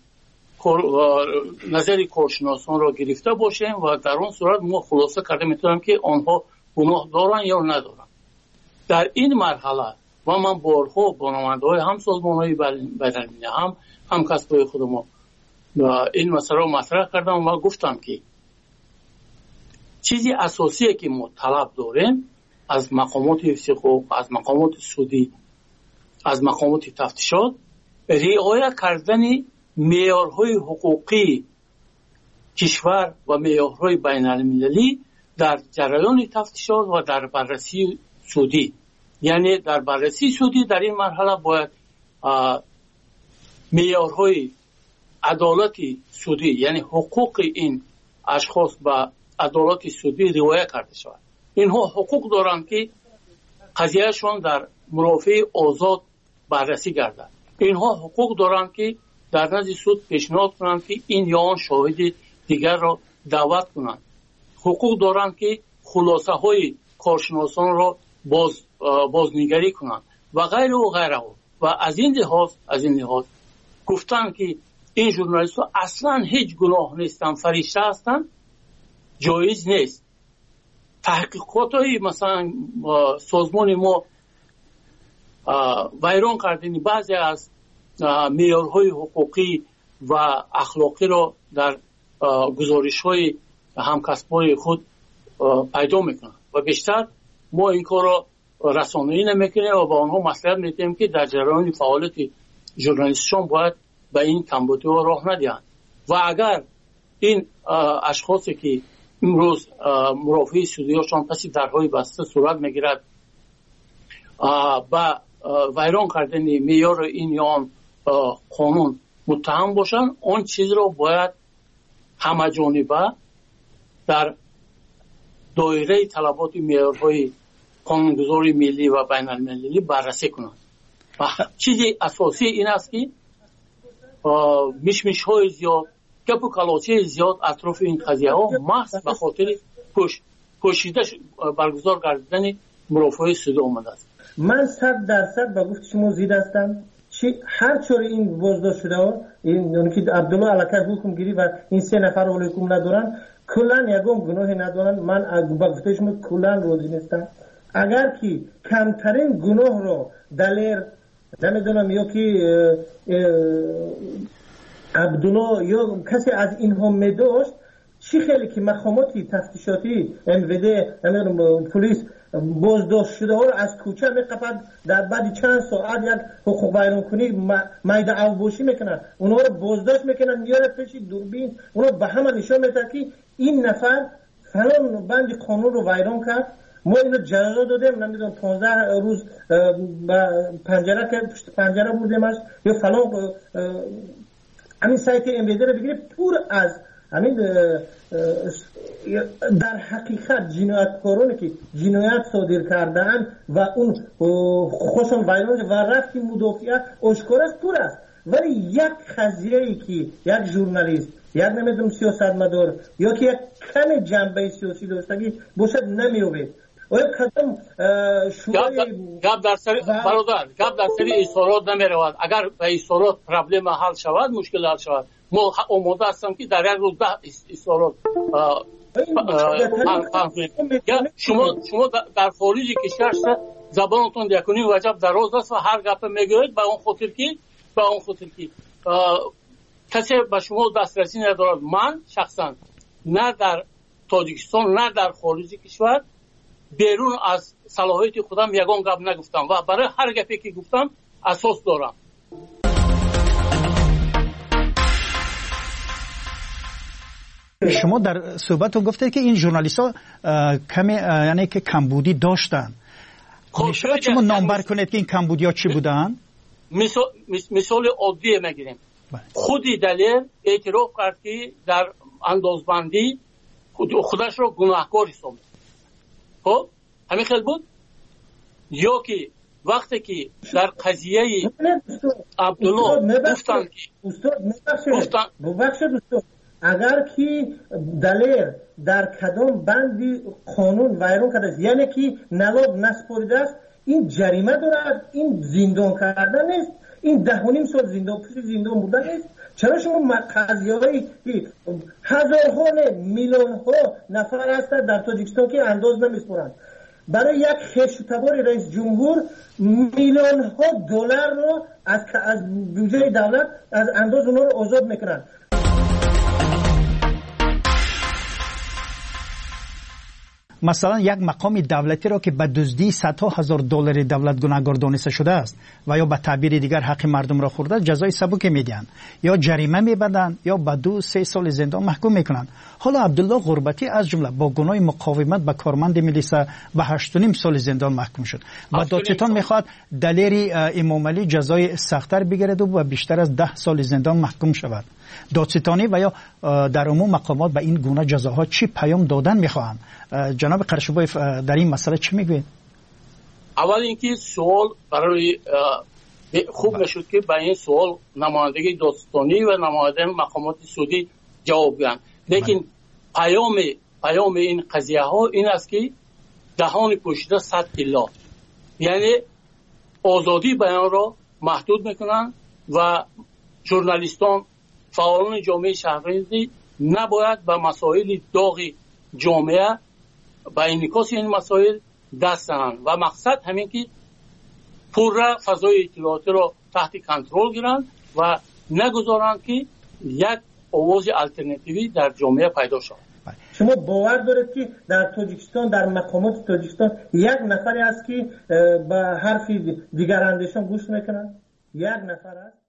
نظری کارشناسان را گرفته باشیم و در اون صورت ما خلاصه کرده میتونم که آنها گناه دارن یا ندارن. در این مرحله و من بارها با نماینده‌های هم سازمان‌های بین‌المللی هم کسبای خودم این مسئله رو مطرح کردم و گفتم که چیزی اساسیه که ما طلب داریم از مقامات حفظ حقوق، از مقامات سودی، از مقامات تفتیشات، رعایت کردن معیارهای حقوقی کشور و معیارهای بین‌المللی در جریان تفتیشات و در بررسی سودی. یعنی در بررسی سودی در این مرحله باید معیارهای عدالت سودی، یعنی حقوق این اشخاص به عدالت سودی رعایت کرده شود. اینها حقوق دارند که قضیهشون در مرافع آزاد بررسی گردد. اینها حقوق دارند که در نزد سود پیشنهاد کنند که این یا آن شاهد دیگر را دعوت کنند. حقوق دارند که خلاصه های کارشناسان را بازنگری کنند و غیره و غیره. و از این لحاظ گفتن که این ژورنالیست ها اصلا هیچ گناه نیستن، فرشته هستن، جایز نیست. تحقیقات های مثلا سازمان ما ویران کردن بعضی از معیارهای حقوقی و اخلاقی را در گزارش های همکسبای خود پیدا میکنن و بیشتر ما این کار را رسانه‌ای نمیکنیم و با آنها مصلحت میدیم که در جریان فعالیت ژورنالیستشون باید به این کمبودی ها راه ندهند. و اگر این اشخاصی که امروز مرافع سودی هاشون پس درهای بسته صورت میگیرد با ویران کردن معیار این یا آن قانون متهم باشن، اون چیز رو باید همه جانبه در دایره طلبات معیارهای قانونگذاری ملی و بین المللی بررسی کنند. و چیزی اساسی این است که مشمش های زیاد، گپ و کلاچه زیاد اطراف این قضیه ها محض به خاطر پوشیده برگزار کردن مرافع سودی آمده است. من 100% با گفت شما زیر هستم. هر چور این بازداشت شده ها، این که عبدالله علاکه حکم گیری و این 3 نفر ولی حکم ندارن، کلن یکم گناه ندارن. من با گفته شما کلن روزی نیستم. اگر که کمترین گناه رو دلیر نمیدونم یا که عبدالله یا کسی از اینها میداشت، چی خیلی که مقامات تفتیشاتی MVD پلیس بازداشت شده ها رو از کوچه میقپد، در بعد چند ساعت یک حقوق بیانکنی میده اوباشی میکنن، اونها رو بازداشت میکنن، میاره پیش دوربین، اونها به همه نشان میده که این نفر فلان بند قانون رو ویران کرد. ما اینو جزا دادیم، نمیدونم 15 روز پنجره که پشت پنجره بودیمش یا فلان. همین سایت MVD رو بگیره پر از همین در حقیقت جنایتکارانی که جنایت صادر کردن و اون خصوصا ویران و رفتی مدافعه آشکار است، پر است. ولی یک قضیه‌ای که یک ژورنالیست، یک نمیدونم سیاستمدار یا که یک کم جنبه سیاسی داشتگی باشد نمیوید. آیا کدام گپ در سری برادر، گپ در سری اصالات نمیرود. اگر به اصالات پرابلم حل شود، مشکل حل شود، ما آماده هستم که در یک روز 10 اصالات شما در خارج کشور زبانتون یکنیم وجب دراز است و هر گپ میگوید به اون خاطر که کسی به شما دسترسی ندارد. من شخصا نه در تاجیکستان نه در خارج کشور بیرون از صلاحیت خودم یگان گپ نگفتم و برای هر گپی که گفتم اساس دارم. شما در صحبتتون گفتید که این ژورنالیست‌ها کمی یعنی که کمبودی داشتن. میشه شما نامبر کنید که این کمبودی‌ها چی بودن؟ مثال عادی میگیریم. خودی دلیل اعتراف کرد که در اندازبندی خودش رو گناهکار حساب کرد. خب همین خیلی بود. یا که وقتی که در قضیه عبدالله گفتن که اگر که دلیر در کدام بندی قانون ویران کرده است، یعنی که نلاب نسپاریده است، این جریمه دارد، این زندان کردن نیست، این 10.5 سال زندان بودن نیست. چرا شما قضیه‌ای که هزارها میلیون‌ها نفر هستند در تاجیکستان که انداز نمیسپارند، برای یک خشتبار رئیس جمهور میلیون‌ها دلار رو از بودجه دولت از انداز اونها رو آزاد میکنند. مثلا یک مقام دولتی را که به دزدی صدها هزار دلار دولت گناهکار دانسته شده است و یا به تعبیر دیگر حق مردم را خورده، جزای سبک میدن یا جریمه میبندند یا به 2-3 سال زندان محکوم میکنند. حالا عبدالله غربتی از جمله با گناه مقاومت به کارمند ملیسا به 8.5 سال زندان محکوم شد و دادستان میخواد دلیر امام علی جزای سخت‌تر بگیرد و بیشتر از 10 سال زندان محکوم شود. دادستانی و یا در عموم مقامات به این گونه جزاها چی پیام دادن میخواهند؟ جناب قرشبایف در این مسئله چی میگوید؟ اول اینکه سوال برای خوب نشد که به این سوال نمایندگی دادستانی و نماینده مقامات سعودی جواب دهند. لیکن پیام این قضیه ها این است که دهان پوشیده 100 الا، یعنی آزادی بیان را محدود میکنند و ژورنالیستان، فعالان جامعه شهروندی نباید به مسائل داغ جامعه با انعکاس این مسائل دست زنند و مقصد همین که پورا فضای اطلاعاتی را تحت کنترل گیرند و نگذارند که یک آواز الटरनेटिवی در جامعه پیدا شود. شما باور دارید که در تاجیکستان، در مقامات تاجیکستان یک نفری است که به حرف دیگر اندیشان گوش میکنند؟ یک نفر است؟